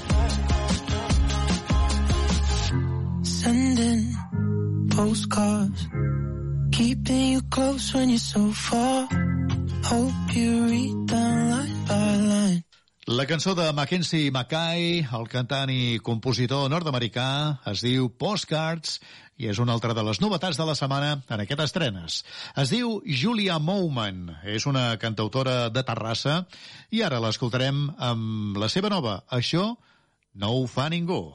Sending postcards, keeping you close when you're so far. Hope you read them line by line. La cançó de Mackenzie Mackay, el cantant i compositor nord-americà, es diu Postcards i és una altra de les novetats de la setmana en aquest estrenes. Es diu Julia Mouman, és una cantautora de Terrassa i ara l'escoltarem amb la seva nova Això no ho fa ningú.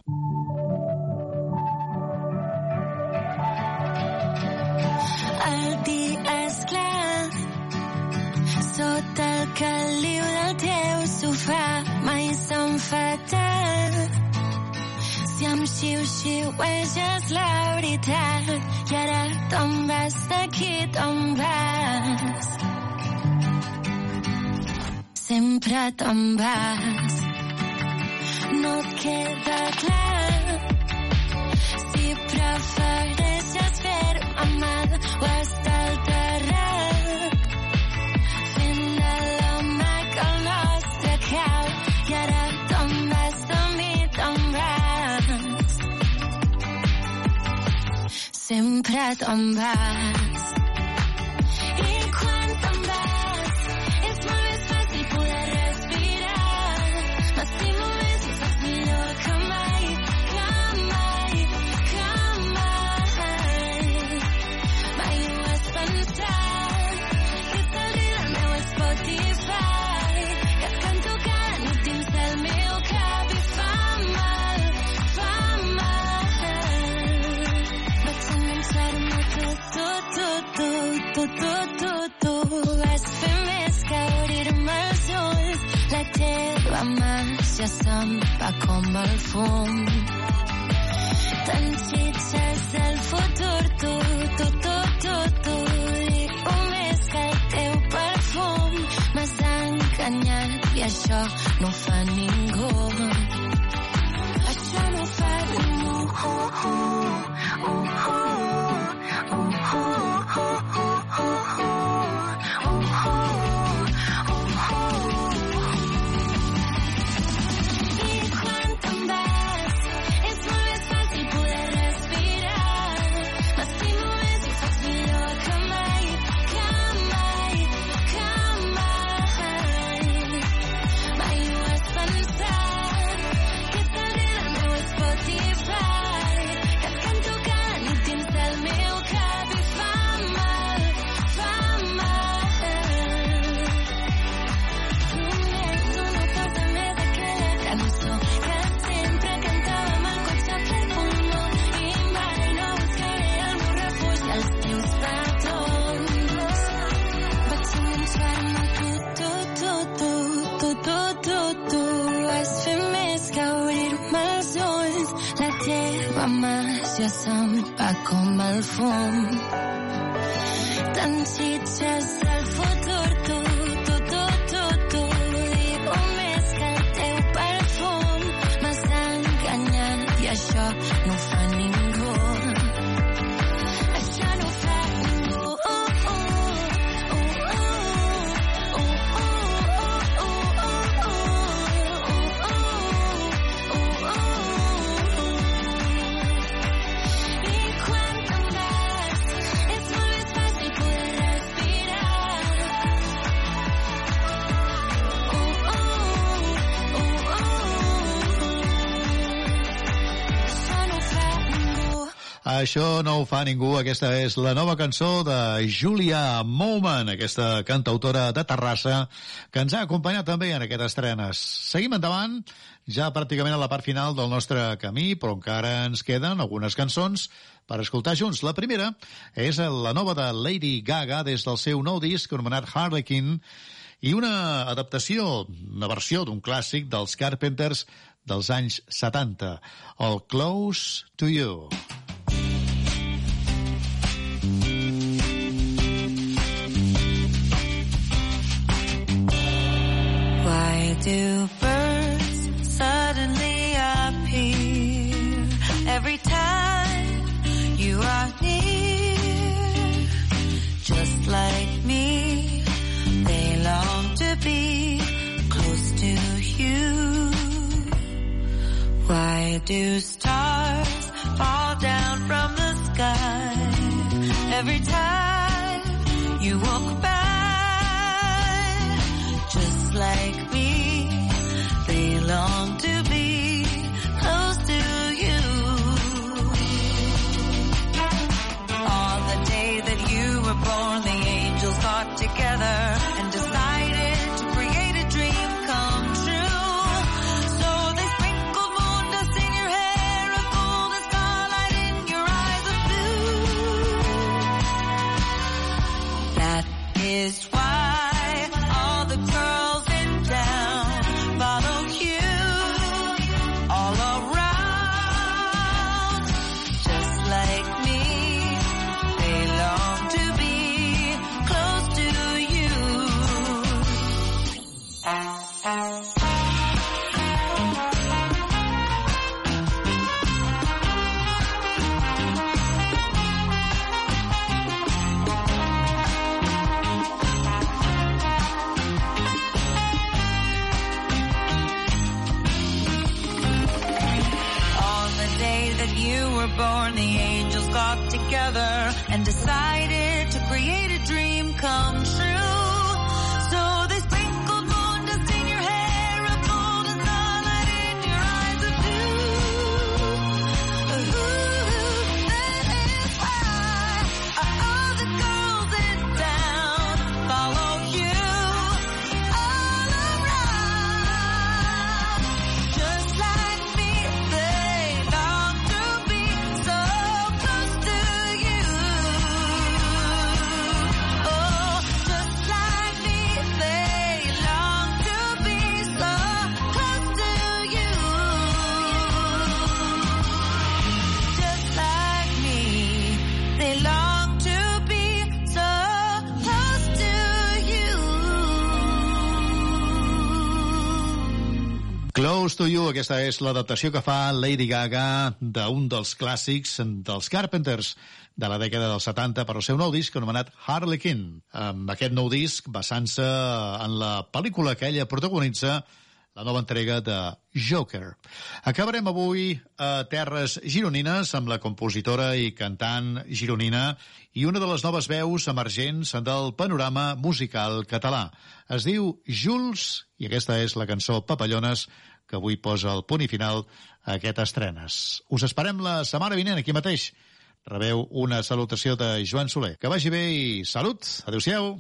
El dia és clar, sota el caliu del teu sofà, mai se'm fa tard. Si em xiu-xiueges la veritat, i ara te'n vas d'aquí, te'n vas. Sempre te'n vas. No et queda clar si prefereixes fer-me mal o estar al terrat, fent de l'home que el nostre cau, i ara te'n vas de mi, te'n vas. Sempre te'n vas. I quan te'n vas és molt més fàcil poder respirar. M'estimo més i ho fas millor que mai, que mai, que mai. Mai ho has pensat, que és el dia del meu Spotify, que et canto cada nit dins del meu cap i fa mal, fa mal. Vaig enganxar-me que tu, tu, tu, tu, tu, tu, tu vas fer més que obrir-me els ulls. La teva màgia se'm va com el fum. T'enxitxes del futur, tu, tu, tu, tu, tu, diu més que el teu perfum. M'has enganyat i això no ho fa ningú. Això no ho fa ningú. Uh, uh, uh, uh, uh, uh, uh, uh, uh, I quan te'n vas és molt més fàcil poder respirar. M'estimo més i ho fas millor que mai, que mai, que mai. Mai ho has pensat, que és el dia del meu Spotify, que et canto cada nit dins del meu cap i fa mal, fa mal. Només una cosa més d'aquella cançó que sempre cantàvem al cotxe ple pulmó, i mai no buscaré el meu refugi als teus petons. Vaig enganxar-me tu, tu, tu, tu, tu, tu, tu, tu vas fer més que obrir-me els ulls. La teva màgia se'm va com el fum. T'enxitxes del futur, tu, tu, tu, tu, Això no ho fa ningú. Aquesta és la nova cançó de Julia Mouman, aquesta cantautora de Terrassa, que ens ha acompanyat també en aquestes estrenes. Seguim endavant, ja pràcticament a la part final del nostre camí, però encara ens queden algunes cançons per escoltar junts. La primera és la nova de Lady Gaga des del seu nou disc anomenat Harlequin, i una adaptació, una versió d'un clàssic dels Carpenters dels anys setanta, el Close to You. Why do birds suddenly appear every time you are near? Just like me, they long to be close to you. Why do stars fall down from the sky every time you walk by? Just like me, they long to be close to you. On the day that you were born, the angels got together and decided to create a dream come true. So they sprinkled moon dust in your hair, a golden starlight in your eyes of blue. That is why all the girls in town follow you all around. Just like me, they long to be close to you. On the day that you were born, the angels got together and decided to create a dream come true. So they sprinkled moon dust in your hair, a golden starlight in your eyes of blue. Ooh, that is why all the girls in town follow you all around. Just like me, they long to be so close to you. Oh, just like me, they long to be so close to you. Just like me, they long to be so close to you. Close to You, aquesta és l'adaptació que fa Lady Gaga d'un dels clàssics dels Carpenters de la dècada dels setanta per al seu nou disc anomenat Harlequin. Amb aquest nou disc basant-se en la pel·lícula que ella protagonitza, la nova entrega de Joker. Acabarem avui a terres gironines amb la compositora i cantant gironina i una de les noves veus emergents del panorama musical català. Es diu Jules i aquesta és la cançó Papallones que avui posa el punt i final a aquestes estrenes. Us esperem la setmana vinent aquí mateix. Rebeu una salutació de Joan Soler. Que vagi bé i salut. Adéu-siau.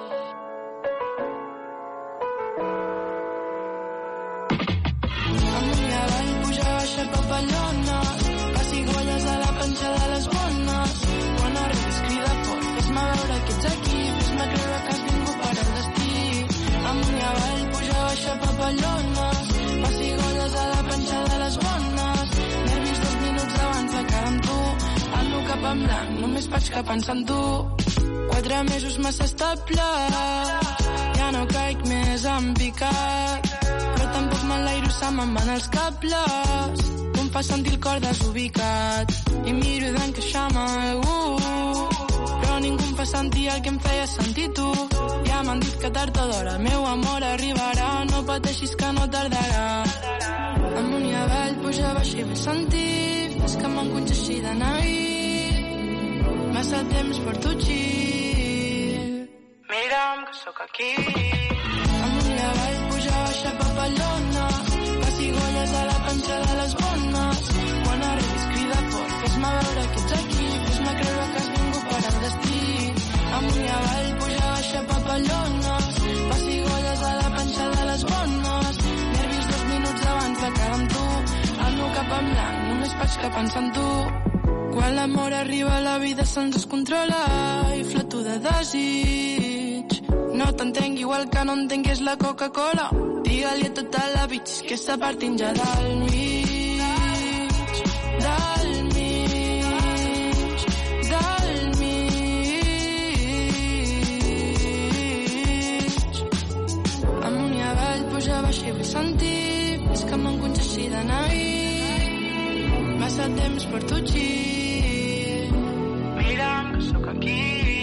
Amunt i avall, puja, baixa, papallones, pessigolles a la panxa de les bones. Quan arribis, crida fort, fes-me veure que ets aquí, fes-me creure que has vingut per al destí. Amunt i avall, puja, baixa, papallones, pessigolles a la panxa de les bones. Nervis dos minuts abans de cara amb tu, el meu cap en blanc, només faig que pensar en tu. Quatre mesos massa estable, ja no caic més en picat, però tampoc m'enlairo, se me'n van els cables. Tu em fas sentir el cor desubicat i miro d'encaixar-me amb algú, però ningú em fa sentir el que em feia sentir tu. Ja m'han dit que tard o d'hora el meu amor arribarà, no pateixis que no tardarà. Amunt i avall, puja, baixa i vull sentir, fes que m'enconxi així de navir, massa temps porto chill, mira'm que sóc aquí. Amunt i avall, puja, baixa, papallona, pessigolles a la panxa de les bones. Quan arribis, crida fort, fes-me veure que ets aquí. vaig que pensant tu. Quan l'amor arriba la vida se'ns descontrola i floto de desig. No t'entenc igual que no entengués la Coca-Cola. Digue-li a tota la bitch que està partint ja del mig, del mig, del mig. Amunt i avall, puja, baixa i vull sentir. És que m'enconja així de nit. Massa temps per tutxir. Mira'm que sóc aquí.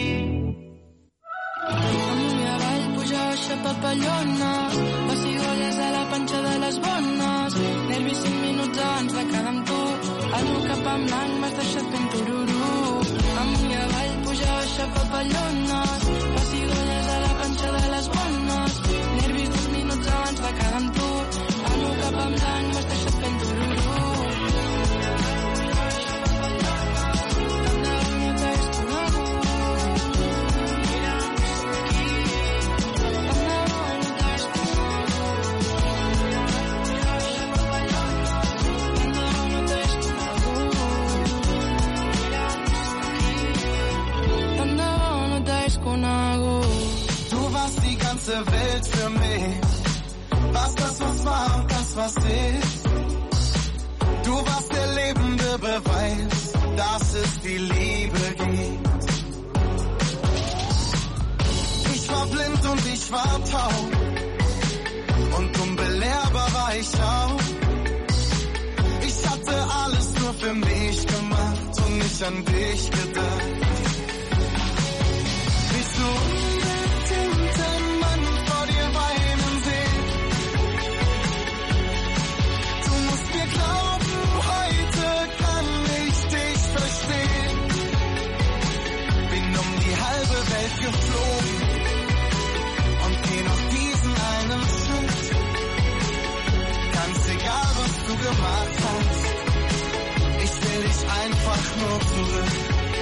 Amunt i avall, puja, baixa, papallona. Pessigolles a la panxa de les bones. Nervis cinc minuts abans de quedar amb tu. El meu cap en blanc m'has deixat ben tururú. Amunt i avall, puja, baixa, papallona. Pessigolles a la panxa de les bones. Nervis dos minuts abans de quedar amb tu. El meu cap en blanc m'has deixat ben tururú. Du warst die ganze Welt für mich. Was das, was war und das, was ist. Du warst der lebende Beweis, dass es die Liebe gibt. Ich war blind und ich war taub. Und unbelehrbar war ich auch. Ich hatte alles nur für mich gemacht und nicht an dich gedacht. Willst du unbedingt einen Mann vor dir weinen sehen? Du musst mir glauben, heute kann ich dich verstehen. Bin um die halbe Welt geflogen und geh noch diesen einen Schritt. Ganz egal, was du gemacht hast, ich will dich einfach nur zurück.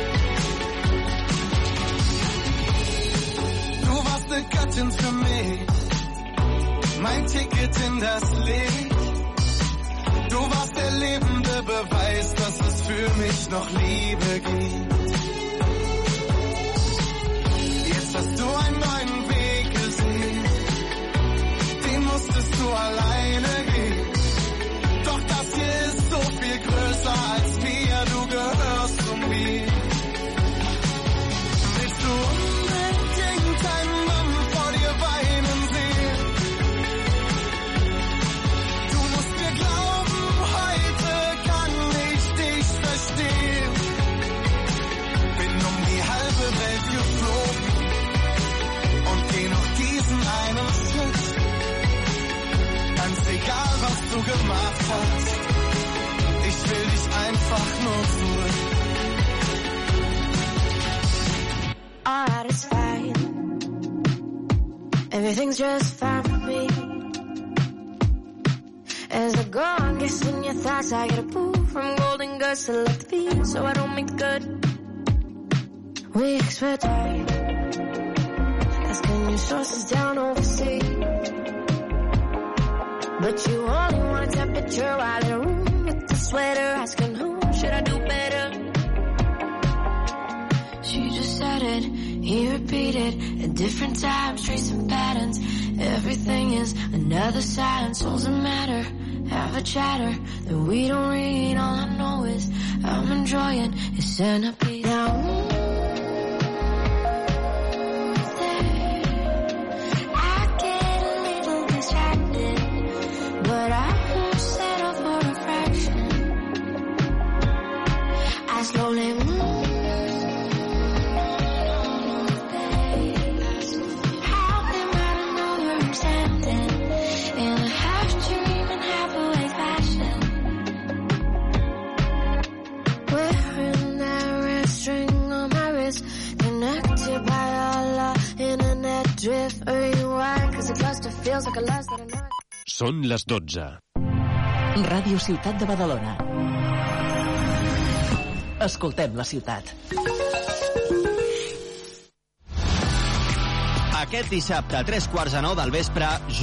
Eine Göttin für mich, mein Ticket in das Licht. Du warst der lebende Beweis, dass es für mich noch Liebe gibt. Jetzt hast du einen neuen Weg gesehen, den musstest du alleine gehen. Doch das hier ist so viel größer als wir, du gehörst zu mir. Willst du unbedingt einen weinen sehen? Du musst mir glauben, heute kann ich dich verstehen. Bin um die halbe Welt geflogen und geh noch diesen einen Schritt. Ganz egal, was du gemacht hast, ich will dich einfach nur zurück. Alright, it's fine. Everything's just fine for me. As I go on guessing your thoughts, I get a pull from golden guts to left feet, so I don't make the good. We expedite, asking your sources down overseas. But you only want a temperature while in a room with the sweater, asking who should I do better. She just said it, he repeated at different times, tracing patterns. Everything is another sign, souls that matter, have a chatter that we don't read. All I know is I'm enjoying his centipede. Now, I get a little distracted, but I won't settle for a fraction. I slowly move. Són les dotze. Ràdio Ciutat de Badalona. Escoltem la ciutat. Aquest dissabte a tres quarts de nou del vespre,